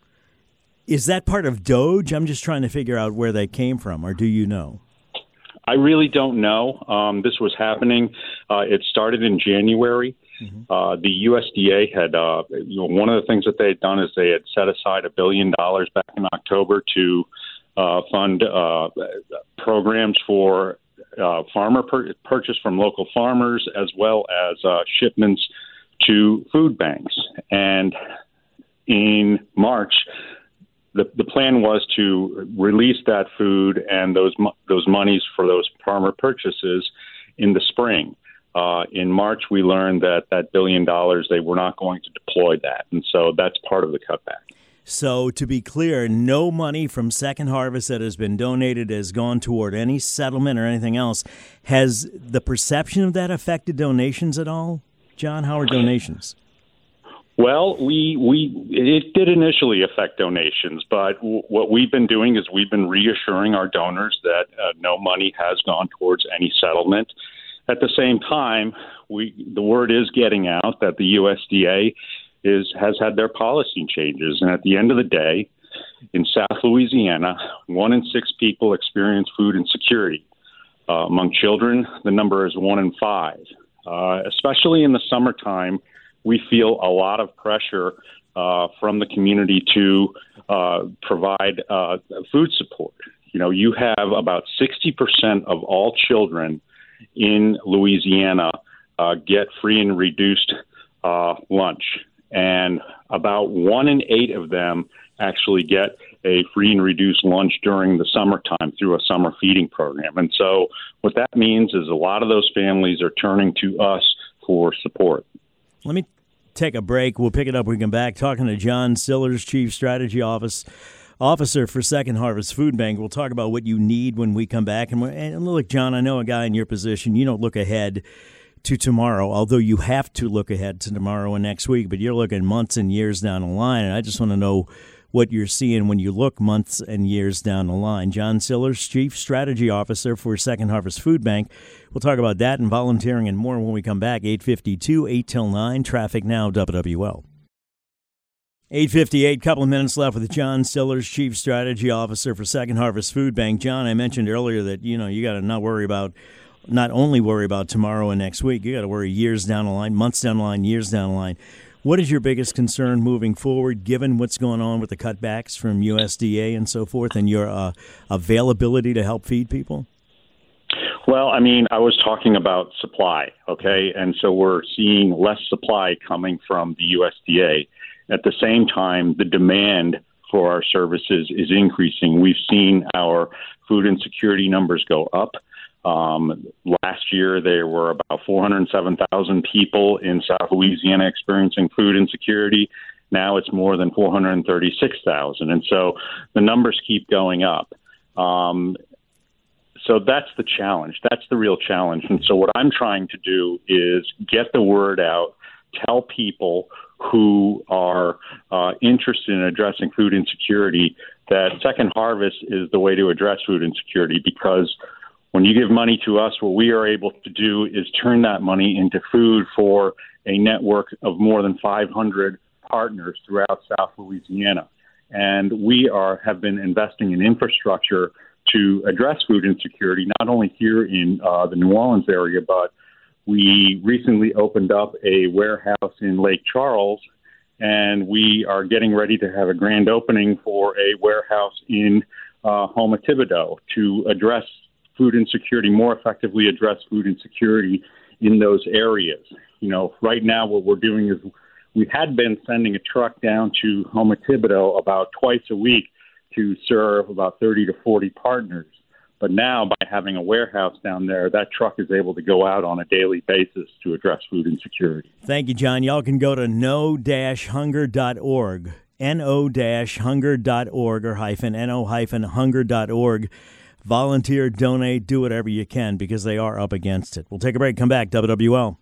Is that part of DOGE? I'm just trying to figure out where they came from, or do you know? I really don't know. Um, this was happening. Uh, it started in January. Mm-hmm. Uh, the U S D A had, uh, you know, one of the things that they had done is they had set aside a billion dollars back in October to uh, fund uh, programs for uh, farmer pur- purchase from local farmers, as well as uh, shipments to food banks. And in March, The, the plan was to release that food and those those monies for those farmer purchases in the spring. Uh, in March, we learned that that billion dollars, they were not going to deploy that. And so that's part of the cutback. So to be clear, no money from Second Harvest that has been donated has gone toward any settlement or anything else. Has the perception of that affected donations at all? John, how are donations? Well, we we it did initially affect donations, but w- what we've been doing is we've been reassuring our donors that uh, no money has gone towards any settlement. At the same time, we the word is getting out that the U S D A is has had their policy changes, and at the end of the day, in South Louisiana, one in six people experience food insecurity. Uh, among children, the number is one in five. Uh, especially in the summertime, we feel a lot of pressure uh, from the community to uh, provide uh, food support. You know, you have about sixty percent of all children in Louisiana uh, get free and reduced uh, lunch, and about one in eight of them actually get a free and reduced lunch during the summertime through a summer feeding program. And so what that means is a lot of those families are turning to us for support. Let me take a break. We'll pick it up when we come back. Talking to John Sillers, Chief Strategy Office Officer for Second Harvest Food Bank. We'll talk about what you need when we come back. And, and look, John, I know a guy in your position, you don't look ahead to tomorrow, although you have to look ahead to tomorrow and next week, but you're looking months and years down the line. And I just want to know what you're seeing when you look months and years down the line. John Sillers, Chief Strategy Officer for Second Harvest Food Bank. We'll talk about that and volunteering and more when we come back. eight fifty-two, eight till nine, Traffic Now, W W L. eight fifty-eight, couple of minutes left with John Sillers, Chief Strategy Officer for Second Harvest Food Bank. John, I mentioned earlier that, you know, you got to not worry about, not only worry about tomorrow and next week, you got to worry years down the line, months down the line, years down the line. What is your biggest concern moving forward, given what's going on with the cutbacks from U S D A and so forth, and your uh, availability to help feed people? Well, I mean, I was talking about supply, okay? And so we're seeing less supply coming from the U S D A. At the same time, the demand for our services is increasing. We've seen our food insecurity numbers go up. Um, last year, there were about four hundred seven thousand people in South Louisiana experiencing food insecurity. Now it's more than four hundred thirty-six thousand. And so the numbers keep going up. Um, so that's the challenge. That's the real challenge. And so what I'm trying to do is get the word out tell people who are uh, interested in addressing food insecurity that Second Harvest is the way to address food insecurity, because when you give money to us, what we are able to do is turn that money into food for a network of more than five hundred partners throughout South Louisiana. And we are have been investing in infrastructure to address food insecurity, not only here in uh, the New Orleans area, but we recently opened up a warehouse in Lake Charles, and we are getting ready to have a grand opening for a warehouse in uh, Houma Thibodaux to address food insecurity, more effectively address food insecurity in those areas. You know, right now what we're doing is we had been sending a truck down to Houma Thibodaux about twice a week to serve about thirty to forty partners. But now, by having a warehouse down there, that truck is able to go out on a daily basis to address food insecurity. Thank you, John. Y'all can go to no dash hunger dot org, no dash hunger dot org, or hyphen no hyphen hunger dot org. Volunteer, donate, do whatever you can, because they are up against it. We'll take a break, come back, W W L.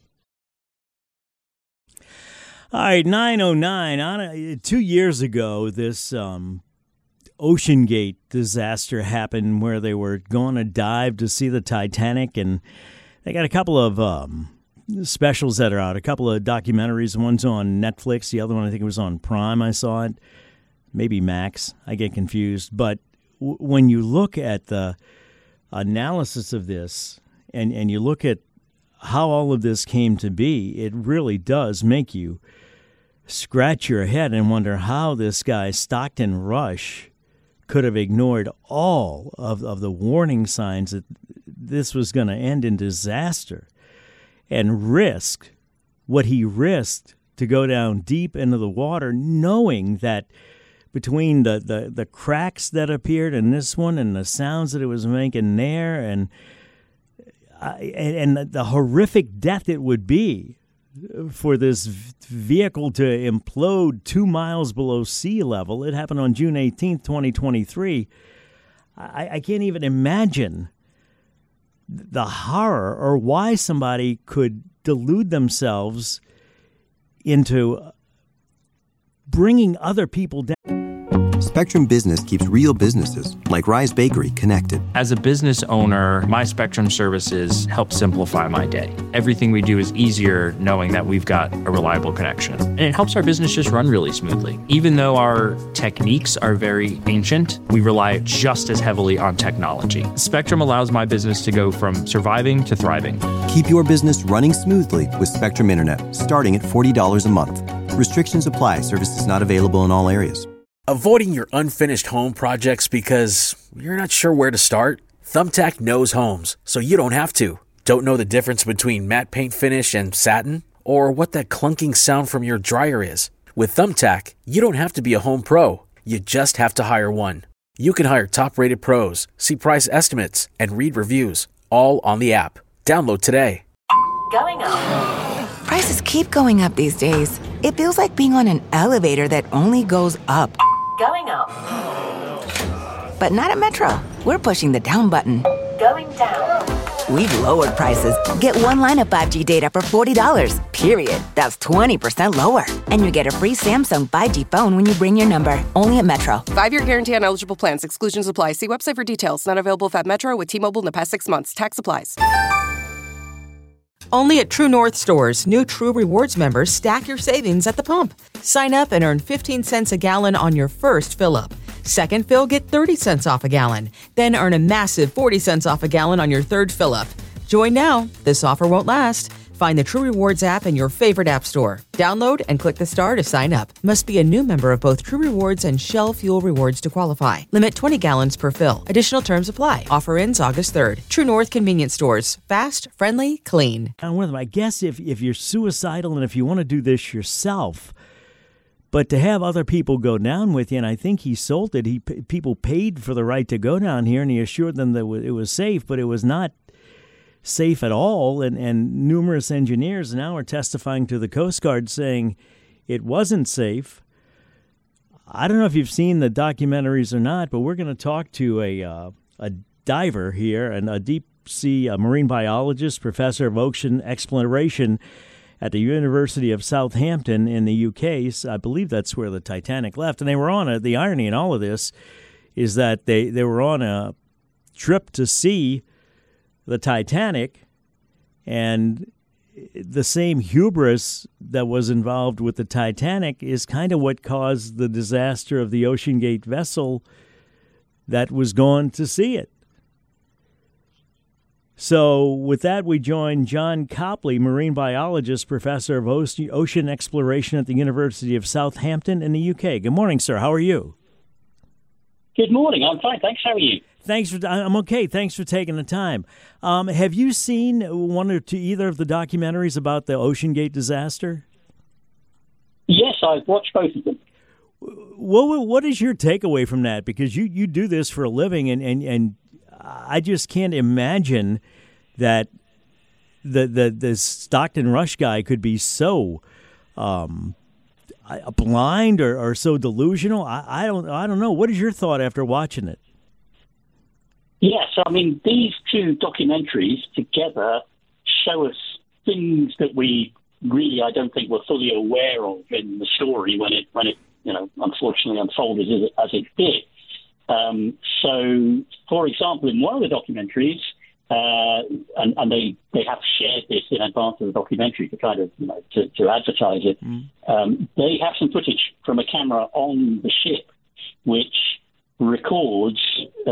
All right, nine oh nine. On a, two years ago, this um, Ocean Gate disaster happened where they were going to dive to see the Titanic, and they got a couple of um, specials that are out, a couple of documentaries. One's on Netflix, the other one I think it was on Prime. I saw it, maybe Max. I get confused. But w- when you look at the analysis of this, and, and you look at how all of this came to be, it really does make you scratch your head and wonder how this guy, Stockton Rush, could have ignored all of, of the warning signs that this was going to end in disaster and risk what he risked to go down deep into the water, knowing that between the, the, the cracks that appeared in this one and the sounds that it was making there and, uh, and, and the horrific death it would be for this vehicle to implode two miles below sea level. It happened on June eighteenth, twenty twenty-three. I, I can't even imagine the horror or why somebody could delude themselves into bringing other people down. Spectrum Business keeps real businesses, like Rise Bakery, connected. As a business owner, my Spectrum services help simplify my day. Everything we do is easier knowing that we've got a reliable connection. And it helps our business just run really smoothly. Even though our techniques are very ancient, we rely just as heavily on technology. Spectrum allows my business to go from surviving to thriving. Keep your business running smoothly with Spectrum Internet, starting at forty dollars a month. Restrictions apply. Services not available in all areas. Avoiding your unfinished home projects because you're not sure where to start? Thumbtack knows homes, so you don't have to. Don't know the difference between matte paint finish and satin? Or what that clunking sound from your dryer is? With Thumbtack, you don't have to be a home pro. You just have to hire one. You can hire top-rated pros, see price estimates, and read reviews, all on the app. Download today. Going up. Prices keep going up these days. It feels like being on an elevator that only goes up. Going up. But not at Metro. We're pushing the down button. Going down. We've lowered prices. Get one line of five G data for forty dollars, period. That's twenty percent lower. And you get a free Samsung five G phone when you bring your number. Only at Metro. Five-year guarantee on eligible plans. Exclusions apply. See website for details. Not available if at Metro with T-Mobile in the past six months. Tax applies. Only at True North stores, new True Rewards members stack your savings at the pump. Sign up and earn fifteen cents a gallon on your first fill-up. Second fill, get thirty cents off a gallon. Then earn a massive forty cents off a gallon on your third fill-up. Join now. This offer won't last. Find the True Rewards app in your favorite app store. Download and click the star to sign up. Must be a new member of both True Rewards and Shell Fuel Rewards to qualify. Limit twenty gallons per fill. Additional terms apply. Offer ends August third. True North Convenience Stores. Fast, friendly, clean. And with them, I guess if, if you're suicidal and if you want to do this yourself, but to have other people go down with you, and I think he sold it. He people paid for the right to go down here, and he assured them that it was safe, but it was not safe at all, and, and numerous engineers now are testifying to the Coast Guard saying it wasn't safe. I don't know if you've seen the documentaries or not, but we're going to talk to a uh, a diver here and a deep sea a marine biologist, professor of ocean exploration at the University of Southampton in the U K. I believe that's where the Titanic left. And they were on a, the irony in all of this is that they, they were on a trip to see the Titanic, and the same hubris that was involved with the Titanic is kind of what caused the disaster of the OceanGate vessel that was going to see it. So with that, we join John Copley, marine biologist, professor of ocean exploration at the University of Southampton in the U K. Good morning, sir. How are you? Good morning. I'm fine. Thanks. How are you? Thanks for. I'm okay. Thanks for taking the time. Um, have you seen one or two, either of the documentaries about the OceanGate disaster? Yes, I've watched both of them. What What is your takeaway from that? Because you, you do this for a living, and, and, and I just can't imagine that the the the Stockton Rush guy could be so um, blind or, or so delusional. I, I don't I don't know. What is your thought after watching it? Yes, I mean, these two documentaries together show us things that we really, I don't think, were fully aware of in the story when it, when it you know, unfortunately unfolded as it, as it did. Um, so, for example, in one of the documentaries, uh, and, and they, they have shared this in advance of the documentary to kind of, you know, to, to advertise it, mm. um, they have some footage from a camera on the ship which records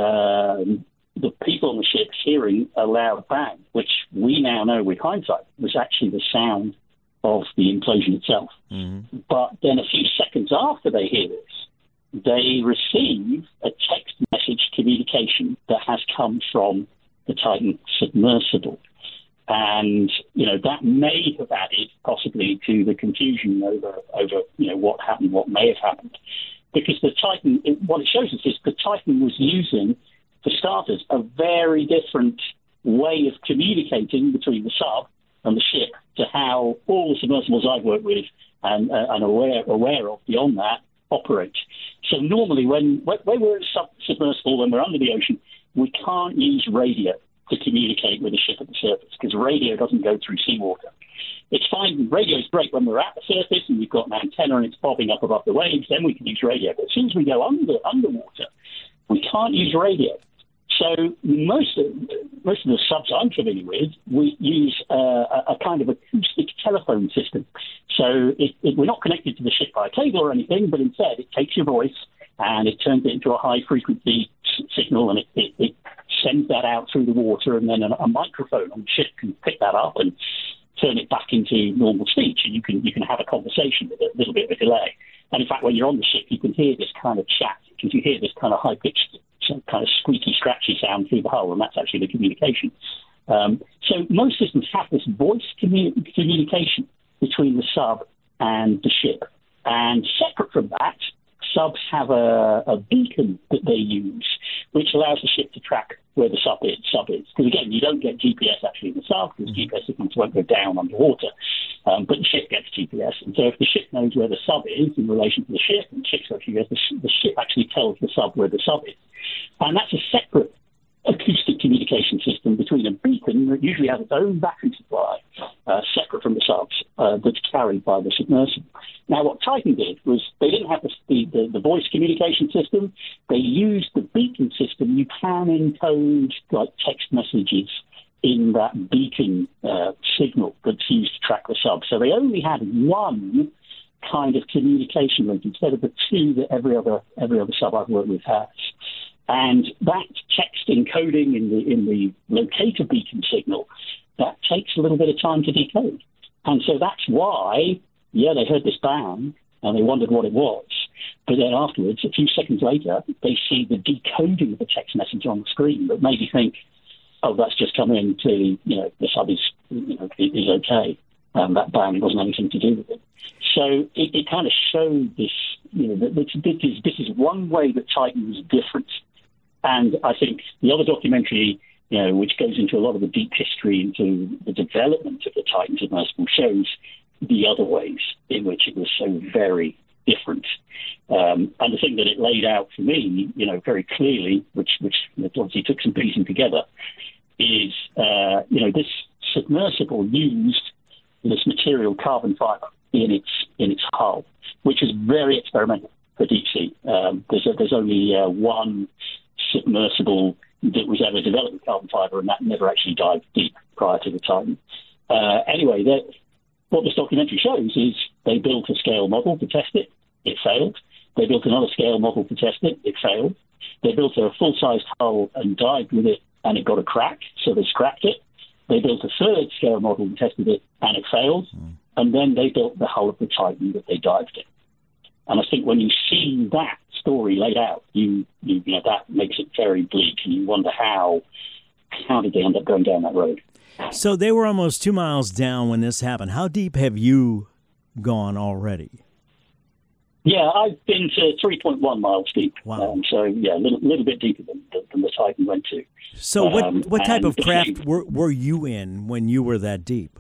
uh, the people on the ship hearing a loud bang, which we now know with hindsight was actually the sound of the implosion itself. Mm-hmm. But then a few seconds after they hear this, they receive a text message communication that has come from the Titan submersible. And, you know, that may have added possibly to the confusion over, over you know, what happened, what may have happened. Because the Titan, it, what it shows us is the Titan was using, for starters, a very different way of communicating between the sub and the ship to how all the submersibles I've worked with and, uh, and aware aware of beyond that operate. So normally when, when we're sub- submersible, when we're under the ocean, we can't use radio to communicate with the ship at the surface because radio doesn't go through seawater. It's fine. Radio is great when we're at the surface and we've got an antenna and it's popping up above the waves, then we can use radio. But as soon as we go under underwater, we can't use radio. So most of, most of the subs I'm familiar with, we use uh, a, a kind of acoustic telephone system. So it, it, we're not connected to the ship by a cable or anything, but instead it takes your voice and it turns it into a high-frequency s- signal and it, it, it sends that out through the water, and then a, a microphone on the ship can pick that up and turn it back into normal speech, and you can you can have a conversation with a little bit of a delay. And in fact, when you're on the ship, you can hear this kind of chat, because you hear this kind of high-pitched, kind of squeaky, scratchy sound through the hull, and that's actually the communication. Um, so most systems have this voice commu- communication between the sub and the ship. And separate from that, subs have a, a beacon that they use, which allows the ship to track where the sub is. Sub is. Because again, you don't get G P S actually in the sub, because G P S signals won't go down underwater. Um, but the ship gets G P S. And so if the ship knows where the sub is in relation to the ship, and the ship knows where the, sh- the ship actually tells the sub where the sub is. And that's a separate acoustic communication system between a beacon that usually has its own battery supply, uh, separate from the subs, uh, that's carried by the submersible. Now, what Titan did was they didn't have the, the, the voice communication system. They used the beacon system. You can encode like text messages in that beacon uh, signal that's used to track the sub. So they only had one kind of communication link instead of the two that every other every other sub I've worked with has. And that text encoding in the in the locator beacon signal, that takes a little bit of time to decode. And so that's why, yeah, they heard this bang and they wondered what it was. But then afterwards, a few seconds later, they see the decoding of the text message on the screen that made you think, oh, that's just come in. Clearly, you know, the sub is, you know, is okay. Um, that bang wasn't anything to do with it. So it, it kind of showed this, you know, that this, this, is, this is one way that Titan was different. And I think the other documentary, you know, which goes into a lot of the deep history into the development of the Titan submersible, shows the other ways in which it was so very different. Um, and the thing that it laid out for me, you know, very clearly, which which obviously took some piecing together, is, uh, you know, this submersible used this material, carbon fiber, in its in its hull, which is very experimental for deep sea. Um, there's a, there's only uh, one submersible that was ever developed with carbon fiber, and that never actually dived deep prior to the Titan. Uh, anyway, what this documentary shows is they built a scale model to test it. It failed. They built another scale model to test it. It failed. They built a full-sized hull and dived with it, and it got a crack, so they scrapped it. They built a third scale model and tested it, and it failed. Mm. And then they built the hull of the Titan that they dived in. And I think when you see that story laid out, you, you, you know, that makes it very bleak, and you wonder how how did they end up going down that road? So they were almost two miles down when this happened. How deep have you gone already? Yeah, I've been to three point one miles deep. Wow. Um, so, yeah, a little, little bit deeper than, than the Titan went to. So what, um, what type of craft the, were, were you in when you were that deep?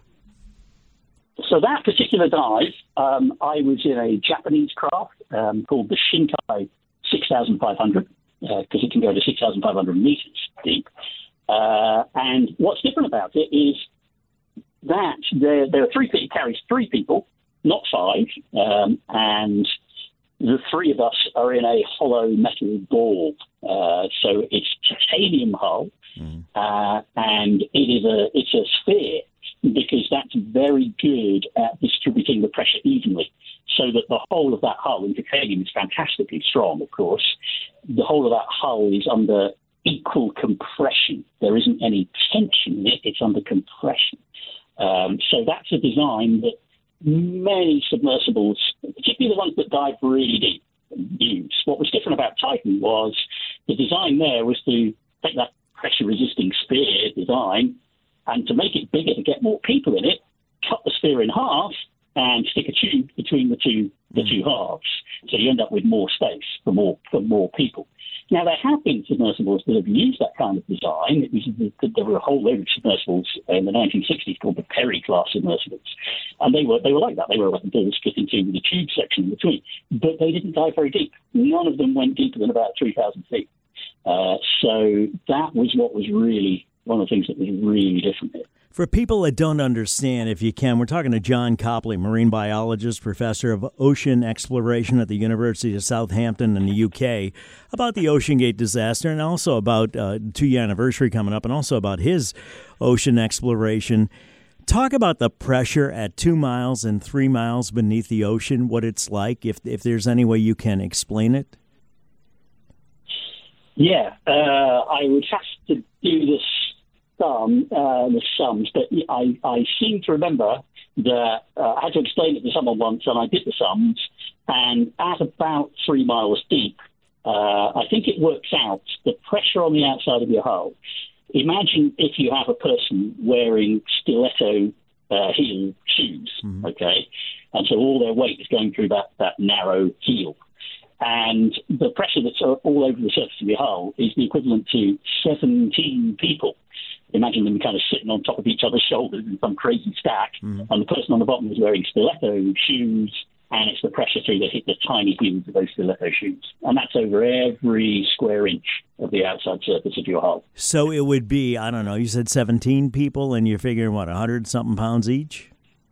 So that particular dive, um, I was in a Japanese craft um, called the Shinkai six thousand five hundred, because uh, it can go to six thousand five hundred meters deep. Uh, and what's different about it is that there, there are three people, it carries three people, not five, um, and the three of us are in a hollow metal ball. Uh, so it's titanium hull, mm. uh, and it is a it's a sphere, because that's very good at distributing the pressure evenly, so that the whole of that hull, and titanium is fantastically strong, of course, the whole of that hull is under equal compression. There isn't any tension in it, it's under compression. Um, so that's a design that many submersibles, particularly the ones that dive really deep, use. What was different about Titan was the design there was to take that pressure-resisting sphere design and to make it bigger, to get more people in it, cut the sphere in half and stick a tube between the two the mm. two halves. So you end up with more space for more for more people. Now, there have been submersibles that have used that kind of design. It was, there were a whole load of submersibles in the nineteen sixties called the Perry-class submersibles. And they were they were like that. They were like a ball split into with a tube section in between. But they didn't dive very deep. None of them went deeper than about three thousand feet. Uh, so that was what was really one of the things that was really different here. For people that don't understand, if you can, we're talking to John Copley, marine biologist, professor of ocean exploration at the University of Southampton in the U K, about the OceanGate disaster and also about uh, two-year anniversary coming up and also about his ocean exploration. Talk about the pressure at two miles and three miles beneath the ocean, what it's like, if if there's any way you can explain it. Yeah, uh, I would have to do this sum, uh, the sums, but I, I seem to remember that uh, I had to explain it to someone once, and I did the sums, and at about three miles deep, uh, I think it works out the pressure on the outside of your hull. Imagine if you have a person wearing stiletto uh, heel shoes, mm-hmm. okay, and so all their weight is going through that, that narrow heel. And the pressure that's all over the surface of your hull is the equivalent to seventeen people. Imagine them kind of sitting on top of each other's shoulders in some crazy stack, mm-hmm. and the person on the bottom is wearing stiletto shoes, and it's the pressure through the, the tiny heels of those stiletto shoes. And that's over every square inch of the outside surface of your hull. So it would be, I don't know, you said seventeen people, and you're figuring, what, one hundred something pounds each?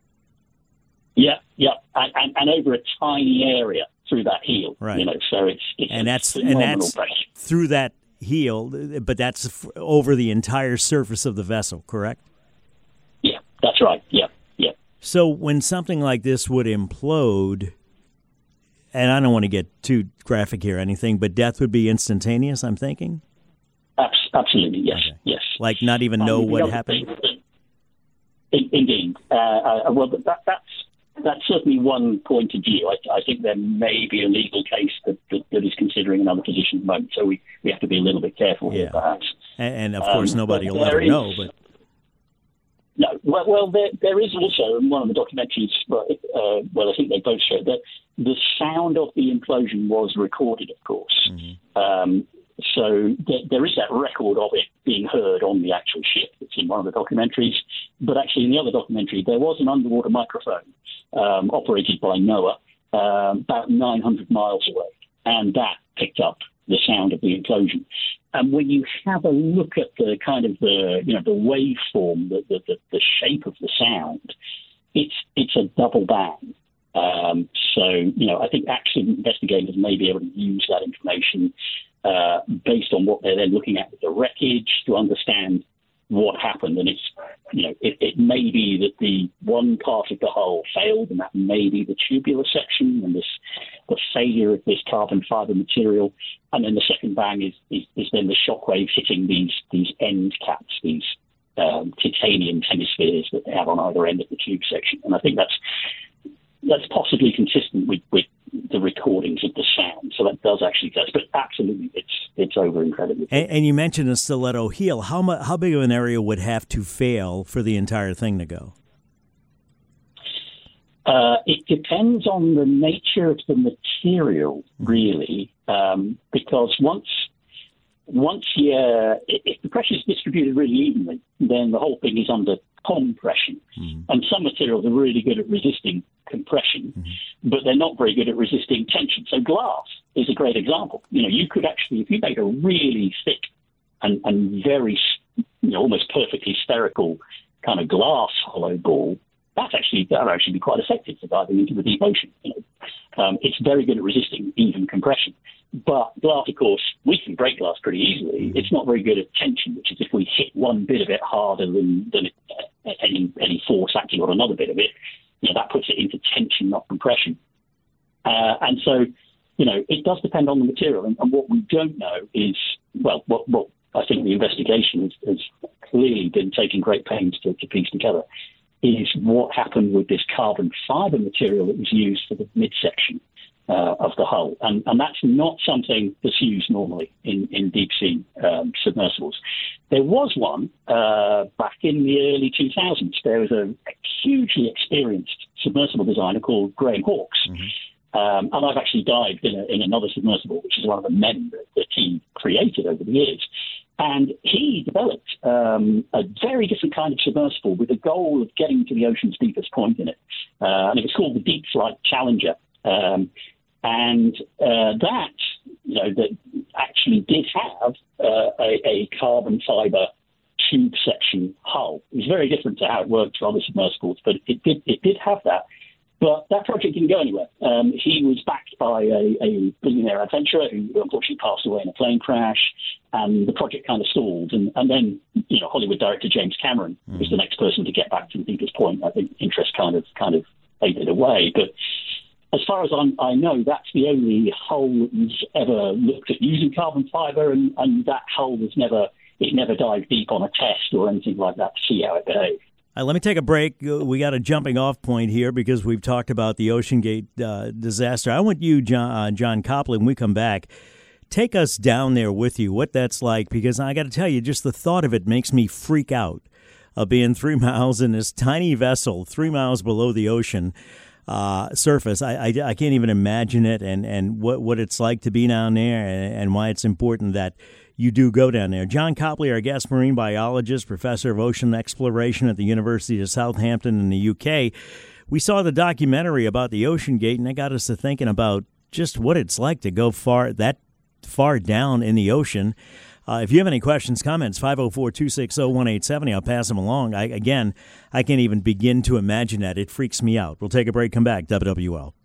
Yeah, yeah, and, and, and over a tiny area through that heel, right? You know, so it's, it's and that's and that's pressure. Through that heel, but that's f- over the entire surface of the vessel, correct? Yeah, that's right. Yeah, yeah. So when something like this would implode, and I don't want to get too graphic here or anything, but death would be instantaneous, I'm thinking? Abs- absolutely, yes, okay. yes. Like not even know um, what happened? In, indeed. Uh, uh, well, that, that's That's certainly one point of view. I, I think there may be a legal case that, that, that is considering another position at the moment, so we, we have to be a little bit careful yeah. here, perhaps. And, and of course, um, nobody will ever is, know. But no, well, well there, there is also in one of the documentaries. Uh, well, I think they both showed that the sound of the implosion was recorded, of course. Mm-hmm. Um, So there, there is that record of it being heard on the actual ship. It's in one of the documentaries. But actually, in the other documentary, there was an underwater microphone um, operated by NOAA um, about nine hundred miles away, and that picked up the sound of the implosion. And when you have a look at the kind of the you know the waveform, the the, the, the shape of the sound, it's it's a double bang. Um, so, you know, I think accident investigators may be able to use that information uh, based on what they're then looking at with the wreckage to understand what happened. And it's, you know, it, it may be that the one part of the hull failed, and that may be the tubular section and this the failure of this carbon fiber material. And then the second bang is, is, is then the shockwave hitting these these end caps, these um, titanium hemispheres that they have on either end of the tube section. And I think that's that's possibly consistent with, with the recordings of the sound. So that does actually test. But absolutely, it's it's over incredibly. And, and you mentioned a stiletto heel. How mu- how big of an area would have to fail for the entire thing to go? Uh, it depends on the nature of the material, really, um, because once once you, if the pressure is distributed really evenly, then the whole thing is under compression. Mm-hmm. And some materials are really good at resisting compression, mm-hmm. but they're not very good at resisting tension. So glass is a great example. You know, you could actually, if you make a really thick and, and very, you know, almost perfectly spherical kind of glass hollow ball, that's actually that would actually be quite effective for diving into the deep ocean. You know, um, it's very good at resisting even compression. But glass, of course, we can break glass pretty easily. It's not very good at tension, which is if we hit one bit of it harder than, than it, any any force acting on another bit of it, you know, that puts it into tension, not compression. Uh, and so, you know, it does depend on the material. And, and what we don't know is, well, what, what I think the investigation has, has clearly been taking great pains to, to piece together, is what happened with this carbon fiber material that was used for the midsection uh, of the hull. And, and that's not something that's used normally in, in deep-sea um, submersibles. There was one uh, back in the early two thousands. There was a hugely experienced submersible designer called Graham Hawkes. Mm-hmm. Um, and I've actually dived in, a, in another submersible, which is one of the many that, that he created over the years. And he developed um, a very different kind of submersible with the goal of getting to the ocean's deepest point in it. Uh, and it was called the Deep Flight Challenger. Um, and uh, that, you know, that actually did have uh, a, a carbon fiber tube section hull. It was very different to how it worked for other submersibles, but it did it did have that. But that project didn't go anywhere. Um, he was backed by a, a billionaire adventurer who unfortunately passed away in a plane crash, and the project kind of stalled. And, and then, you know, Hollywood director James Cameron mm. was the next person to get back to the deepest point. I think interest kind of kind of faded away. But as far as I'm, I know, that's the only hull that was ever looked at using carbon fiber, and, and that hull was never it never dived deep on a test or anything like that to see how it behaved. Uh, let me take a break. We got a jumping off point here because we've talked about the OceanGate uh, disaster. I want you, John, uh, John Copley, when we come back, take us down there with you, what that's like, because I got to tell you, just the thought of it makes me freak out of being three miles in this tiny vessel, three miles below the ocean uh, surface. I, I, I can't even imagine it and, and what, what it's like to be down there and, and why it's important that you do go down there. John Copley, our guest marine biologist, professor of ocean exploration at the University of Southampton in the U K. We saw the documentary about the OceanGate, and it got us to thinking about just what it's like to go far that far down in the ocean. Uh, if you have any questions, comments, five oh four, two six oh, one eight seven oh, I'll pass them along. I, again, I can't even begin to imagine that. It freaks me out. We'll take a break, come back, W W L.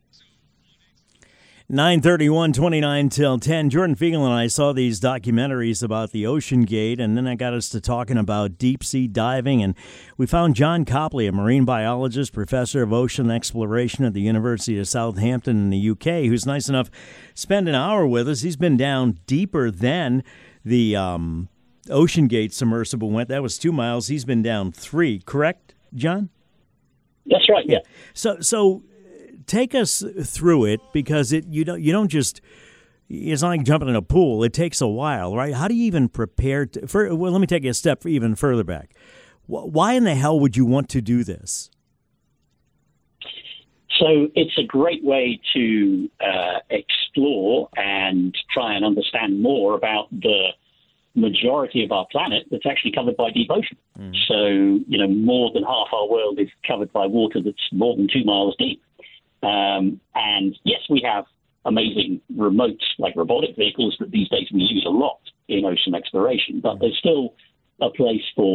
nine thirty-one, twenty-nine till ten. Jordan Fiegel and I saw these documentaries about the OceanGate, and then that got us to talking about deep-sea diving, and we found John Copley, a marine biologist, professor of ocean exploration at the University of Southampton in the U K, who's nice enough to spend an hour with us. He's been down deeper than the um, OceanGate submersible went. That was two miles. He's been down three, correct, John? That's right, yeah. So, so... take us through it, because it you don't you don't just it's not like jumping in a pool. It takes a while, right? How do you even prepare? To, for, well, let me take you a step even further back. Why in the hell would you want to do this? So it's a great way to uh, explore and try and understand more about the majority of our planet that's actually covered by deep ocean. Mm. So, you know, more than half our world is covered by water that's more than two miles deep. Um, and yes, we have amazing remote, like robotic vehicles that these days we use a lot in ocean exploration, but there's still a place for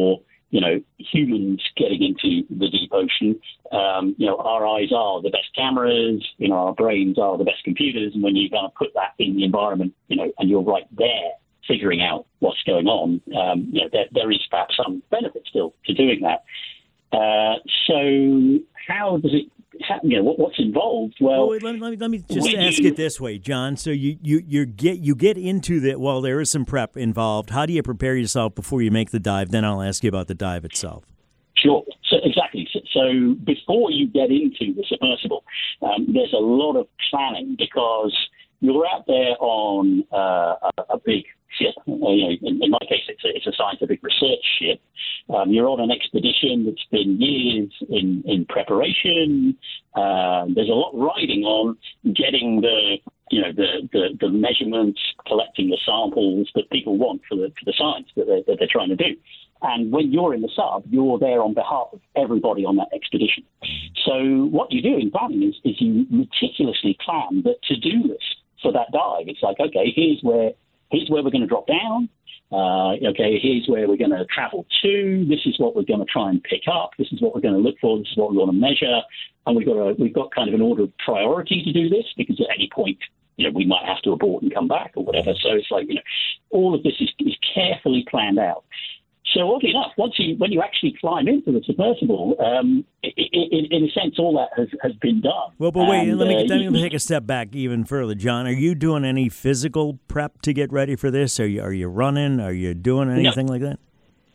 you know, humans getting into the deep ocean. Um, you know, our eyes are the best cameras, you know, our brains are the best computers. And when you kind of put that in the environment, you know, and you're right there figuring out what's going on, um, you know, there, there is perhaps some benefit still to doing that. Uh, so how does it, how, you know, what, what's involved? Well, well wait, let, me, let me let me just ask you, it this way, John. So you you you get you get into the well, there is some prep involved. How do you prepare yourself before you make the dive? Then I'll ask you about the dive itself. Sure. So exactly. So, so before you get into the submersible, um, there's a lot of planning because you're out there on uh, a, a big ship. You know, in, in my case, it's a, it's a scientific research ship. Um, you're on an expedition that's been years in, in preparation. Uh, there's a lot riding on getting the you know the, the, the measurements, collecting the samples that people want for the for the science that they're, that they're trying to do. And when you're in the sub, you're there on behalf of everybody on that expedition. So what you do in planning is, is you meticulously plan the to-do list for that dive. It's like, okay, here's where here's where we're going to drop down. Uh, okay, here's where we're going to travel to. This is what we're going to try and pick up. This is what we're going to look for. This is what we want to measure. And we've got a, we've got kind of an order of priority to do this because at any point, you know, we might have to abort and come back or whatever. So it's like, you know, all of this is, is carefully planned out. So oddly enough, once you when you actually climb into the submersible, um, in, in a sense, all that has, has been done. Well, but wait, and, let me, uh, let me take a step back even further, John. Are you doing any physical prep to get ready for this? Are you are you running? Are you doing anything no. like that?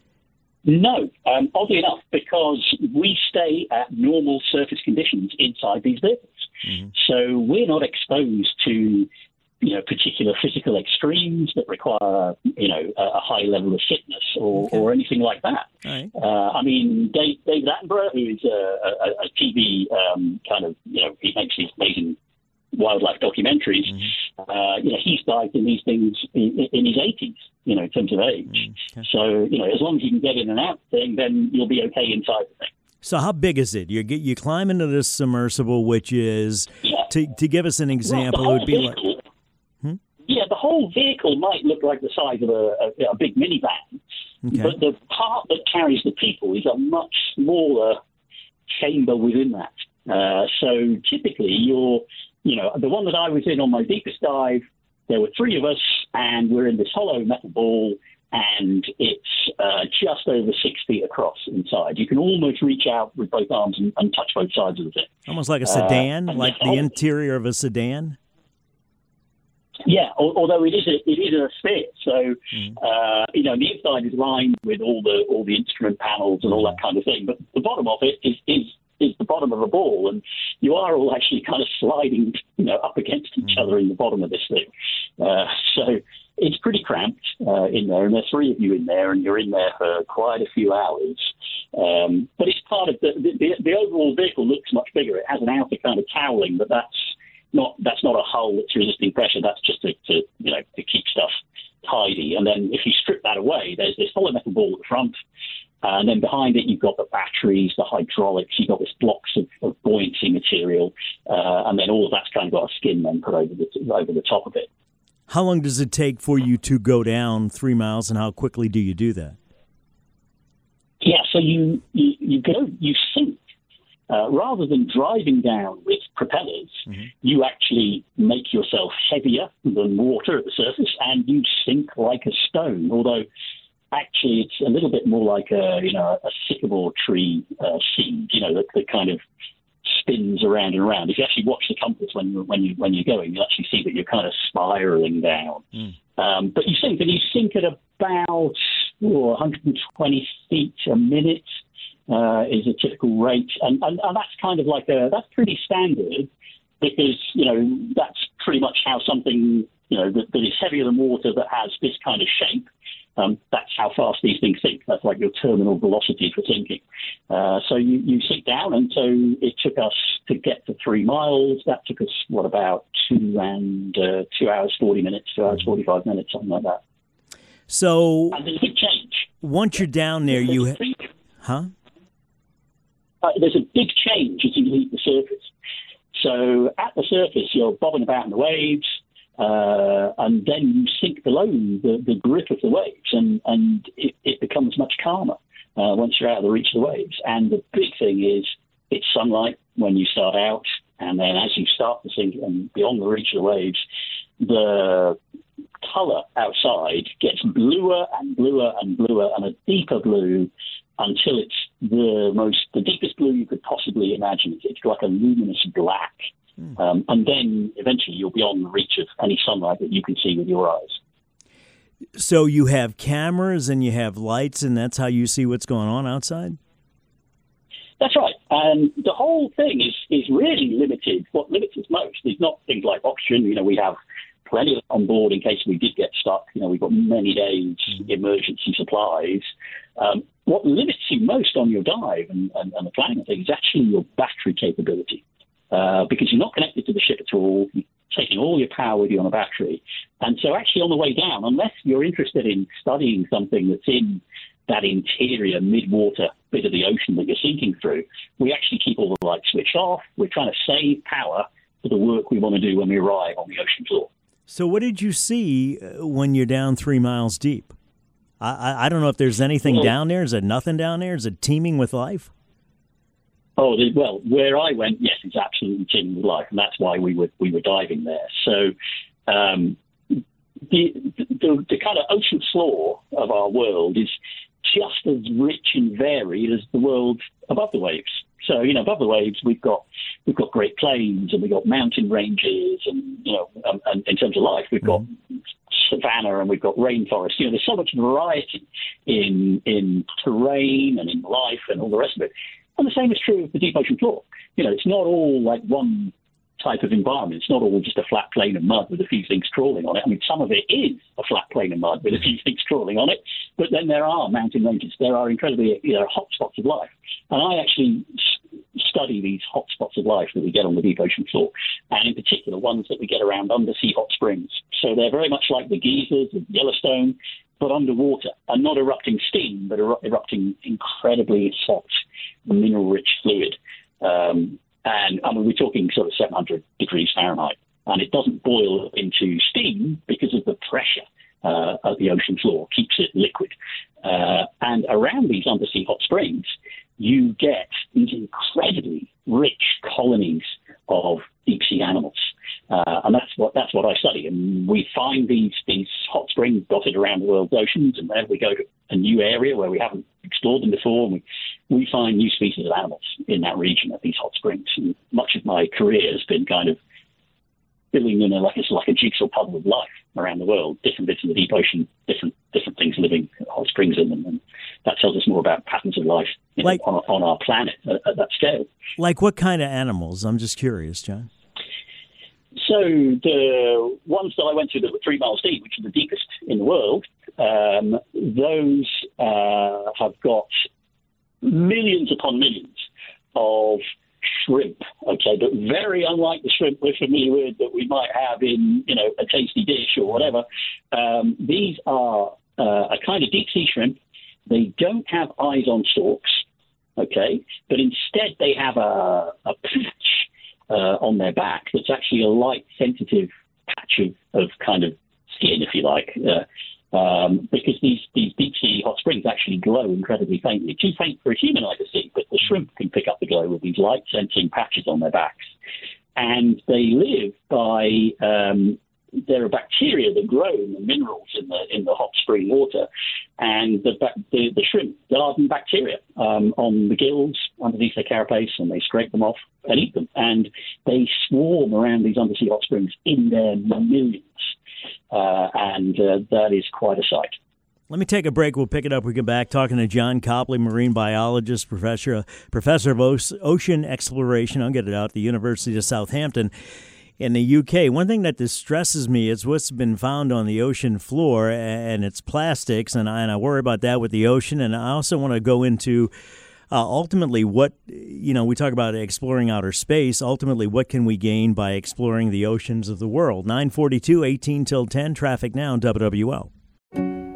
No, um, oddly enough, because we stay at normal surface conditions inside these vehicles. Mm-hmm. So we're not exposed to you know, particular physical extremes that require, you know, a, a high level of fitness or, okay. or anything like that. Right. Uh, I mean, Dave, David Attenborough, who is a, a, a T V um, kind of, you know, he makes these amazing wildlife documentaries. Mm-hmm. Uh, you know, he's dived in these things in, in his eighties, you know, in terms of age. Mm-hmm. Okay. So, you know, as long as you can get in and out thing, then you'll be okay inside the thing. So how big is it? You get you climb into this submersible, which is, yeah. to, to give us an example, well, it would be vehicle, like... Yeah, the whole vehicle might look like the size of a, a, a big minivan, okay. but the part that carries the people is a much smaller chamber within that. Uh, so typically, you're, you know, the one that I was in on my deepest dive, there were three of us, and we're in this hollow metal ball, and it's uh, just over six feet across inside. You can almost reach out with both arms and, and touch both sides of the thing. Almost like a sedan, uh, like the whole, interior of a sedan? Yeah, although it is a it is a sphere, so mm. uh, you know the inside is lined with all the all the instrument panels and all that kind of thing, but the bottom of it is is is the bottom of a ball, and you are all actually kind of sliding, you know, up against each mm. other in the bottom of this thing. Uh, so it's pretty cramped uh, in there, and there's three of you in there, and you're in there for quite a few hours. Um, but it's part of the, the the overall vehicle looks much bigger. It has an outer kind of cowling, but that's Not that's not a hull that's resisting pressure. That's just to, to you know to keep stuff tidy. And then if you strip that away, there's this hollow metal ball at the front, uh, and then behind it you've got the batteries, the hydraulics. You've got this blocks of, of buoyancy material, uh, and then all of that's kind of got a skin then put over the over the top of it. How long does it take for you to go down three miles, and how quickly do you do that? Yeah, so you you, you go you sink. Uh, rather than driving down with propellers, mm-hmm. you actually make yourself heavier than water at the surface, and you sink like a stone. Although, actually, it's a little bit more like a you know a sycamore tree uh, seed, you know, that, that kind of spins around and around. If you actually watch the compass when you when you when you're going, you actually see that you're kind of spiraling down. Mm. Um, but you sink, and you sink at about oh, one hundred twenty feet a minute. Uh, is a typical rate, and, and, and that's kind of like a that's pretty standard because you know that's pretty much how something you know that, that is heavier than water that has this kind of shape. Um, that's how fast these things sink. That's like your terminal velocity for sinking. Uh, so you, you sink down, and so it took us to get to three miles. That took us what about two and uh, two hours forty minutes, two hours forty five minutes, something like that. So and there's a big change. Once you're down there, you ha- huh. Uh, there's a big change as you leave the surface. So at the surface, you're bobbing about in the waves, uh, and then you sink below the, the grip of the waves, and, and it, it becomes much calmer. uh, once you're out of the reach of the waves. And the big thing is it's sunlight when you start out, and then as you start to sink and beyond the reach of the waves, the color outside gets bluer and bluer and bluer and a deeper blue until it's the most, the deepest blue you could possibly imagine. It's like a luminous black. Mm. Um, and then eventually you're beyond the reach of any sunlight that you can see with your eyes. So you have cameras and you have lights, and that's how you see what's going on outside? That's right. And the whole thing is, is really limited. What limits us most is not things like oxygen. You know, we have plenty on board in case we did get stuck. You know, we've got many days mm-hmm. emergency supplies. Um, what limits you most on your dive and, and, and the planning of things is actually your battery capability, uh, because you're not connected to the ship at all. You're taking all your power with you on a battery. And so actually on the way down, unless you're interested in studying something that's in that interior mid-water bit of the ocean that you're sinking through, we actually keep all the lights switched off. We're trying to save power for the work we want to do when we arrive on the ocean floor. So what did you see when you're down three miles deep? I, I, I don't know if there's anything well, down there. Is there nothing down there? Is it teeming with life? Oh, the, well, where I went, yes, it's absolutely teeming with life, and that's why we were we were diving there. So um, the, the the kind of ocean floor of our world is just as rich and varied as the world above the waves. So, you know, above the waves, we've got we've got Great Plains and we've got mountain ranges, and you know, um, and in terms of life, we've got mm-hmm. savanna and we've got rainforest. You know, there's so much variety in in terrain and in life and all the rest of it. And the same is true of the deep ocean floor. You know, it's not all like one type of environment. It's not all just a flat plane of mud with a few things crawling on it. I mean, some of it is a flat plane of mud with a few things crawling on it, but then there are mountain ranges. There are incredibly, you know, hot spots of life. And I actually study these hot spots of life that we get on the deep ocean floor, and in particular ones that we get around undersea hot springs. So they're very much like the geysers of Yellowstone, but underwater, and not erupting steam, but eru- erupting incredibly hot, mineral-rich fluid. Um, and I mean, we're talking sort of seven hundred degrees Fahrenheit, and it doesn't boil into steam because of the pressure uh, of the ocean floor, keeps it liquid. Uh, and around these undersea hot springs, you get these incredibly rich colonies of deep-sea animals. Uh, and that's what that's what I study. And we find these these hot springs dotted around the world's oceans, and whenever we go to a new area where we haven't explored them before, and we, we find new species of animals in that region at these hot springs. And much of my career has been kind of filling in a, like it's like a jigsaw puzzle of life around the world, different bits of the deep ocean, different different things living at hot springs in them, and that tells us more about patterns of life, you know, like, on, on our planet at, at that scale. Like what kind of animals? I'm just curious, John. So the ones that I went to that were three miles deep, which are the deepest in the world, um, those uh, have got millions upon millions of shrimp, okay, but very unlike the shrimp we're familiar with that we might have in, you know, a tasty dish or whatever. Um, these are uh, a kind of deep-sea shrimp. They don't have eyes on stalks, okay, but instead they have a, a patch Uh, on their back that's actually a light sensitive patch of, of kind of skin, if you like, uh, um, because these, these deep sea hot springs actually glow incredibly faintly, too faint for a human eye to see, but the shrimp can pick up the glow with these light sensing patches on their backs. And they live by, um, there are bacteria that grow in the minerals in the in the hot spring water, and the the, the shrimp garden bacteria um, on the gills underneath their carapace, and they scrape them off and eat them. And they swarm around these undersea hot springs in their millions, uh, and uh, that is quite a sight. Let me take a break. We'll pick it up. We get back talking to John Copley, marine biologist, professor professor of ocean exploration. I'll get it out at the University of Southampton in the U K. One thing that distresses me is what's been found on the ocean floor, and it's plastics, and I, and I worry about that with the ocean. And I also want to go into uh, ultimately what, you know, we talk about exploring outer space. Ultimately, what can we gain by exploring the oceans of the world? nine forty-two, eighteen till ten, traffic now, W W L.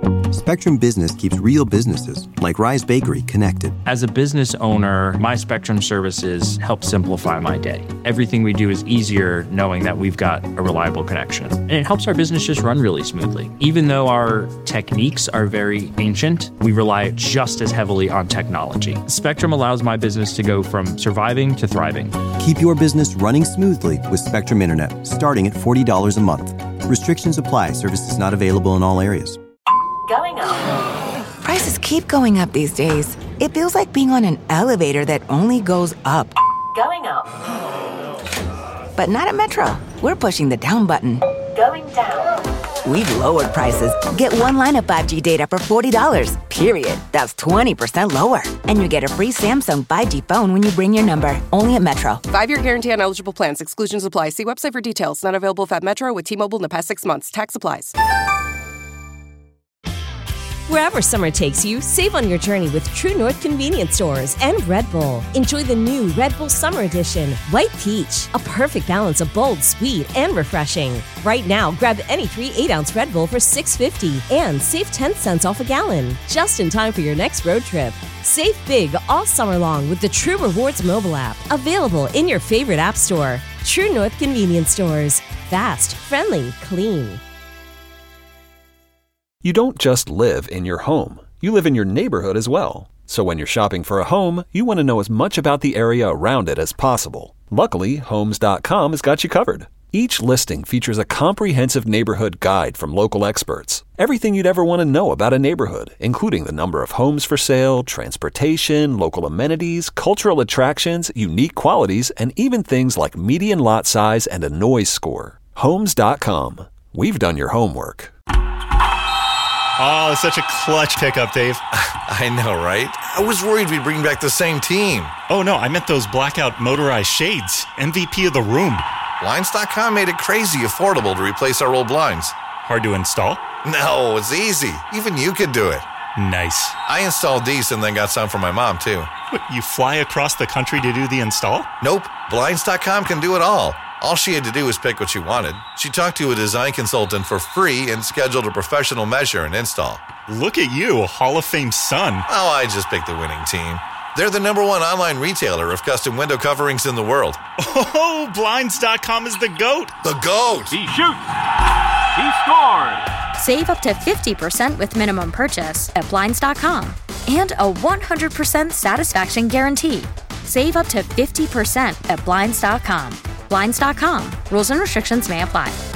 Spectrum Business keeps real businesses, like Rise Bakery, connected. As a business owner, my Spectrum services help simplify my day. Everything we do is easier knowing that we've got a reliable connection. And it helps our business just run really smoothly. Even though our techniques are very ancient, we rely just as heavily on technology. Spectrum allows my business to go from surviving to thriving. Keep your business running smoothly with Spectrum Internet, starting at forty dollars a month. Restrictions apply. Services not available in all areas. Going up. Prices keep going up these days. It feels like being on an elevator that only goes up. Going up. But not at Metro. We're pushing the down button. Going down. We've lowered prices. Get one line of five G data for forty dollars, period. That's twenty percent lower. And you get a free Samsung five G phone when you bring your number. Only at Metro. Five-year guarantee on eligible plans. Exclusions apply. See website for details. Not available if at Metro with T-Mobile in the past six months. Tax applies. Wherever summer takes you, save on your journey with True North Convenience Stores and Red Bull. Enjoy the new Red Bull Summer Edition, White Peach, a perfect balance of bold, sweet, and refreshing. Right now, grab any three eight-ounce Red Bull for six dollars and fifty cents and save ten cents off a gallon, just in time for your next road trip. Save big all summer long with the True Rewards mobile app, available in your favorite app store. True North Convenience Stores. Fast, friendly, clean. You don't just live in your home. You live in your neighborhood as well. So when you're shopping for a home, you want to know as much about the area around it as possible. Luckily, Homes dot com has got you covered. Each listing features a comprehensive neighborhood guide from local experts. Everything you'd ever want to know about a neighborhood, including the number of homes for sale, transportation, local amenities, cultural attractions, unique qualities, and even things like median lot size and a noise score. Homes dot com. We've done your homework. Oh, such a clutch pickup, Dave. I know, right? I was worried we'd bring back the same team. Oh, no, I meant those blackout motorized shades. M V P of the room. Blinds dot com made it crazy affordable to replace our old blinds. Hard to install? No, it's easy. Even you could do it. Nice. I installed these and then got some for my mom, too. What, you fly across the country to do the install? Nope. Blinds dot com can do it all. All she had to do was pick what she wanted. She talked to a design consultant for free and scheduled a professional measure and install. Look at you, a Hall of Fame son. Oh, I just picked the winning team. They're the number one online retailer of custom window coverings in the world. Oh, Blinds dot com is the GOAT. The GOAT. He shoots. He scores. Save up to fifty percent with minimum purchase at Blinds dot com. And a one hundred percent satisfaction guarantee. Save up to fifty percent at Blinds dot com. Blinds dot com. Rules and restrictions may apply.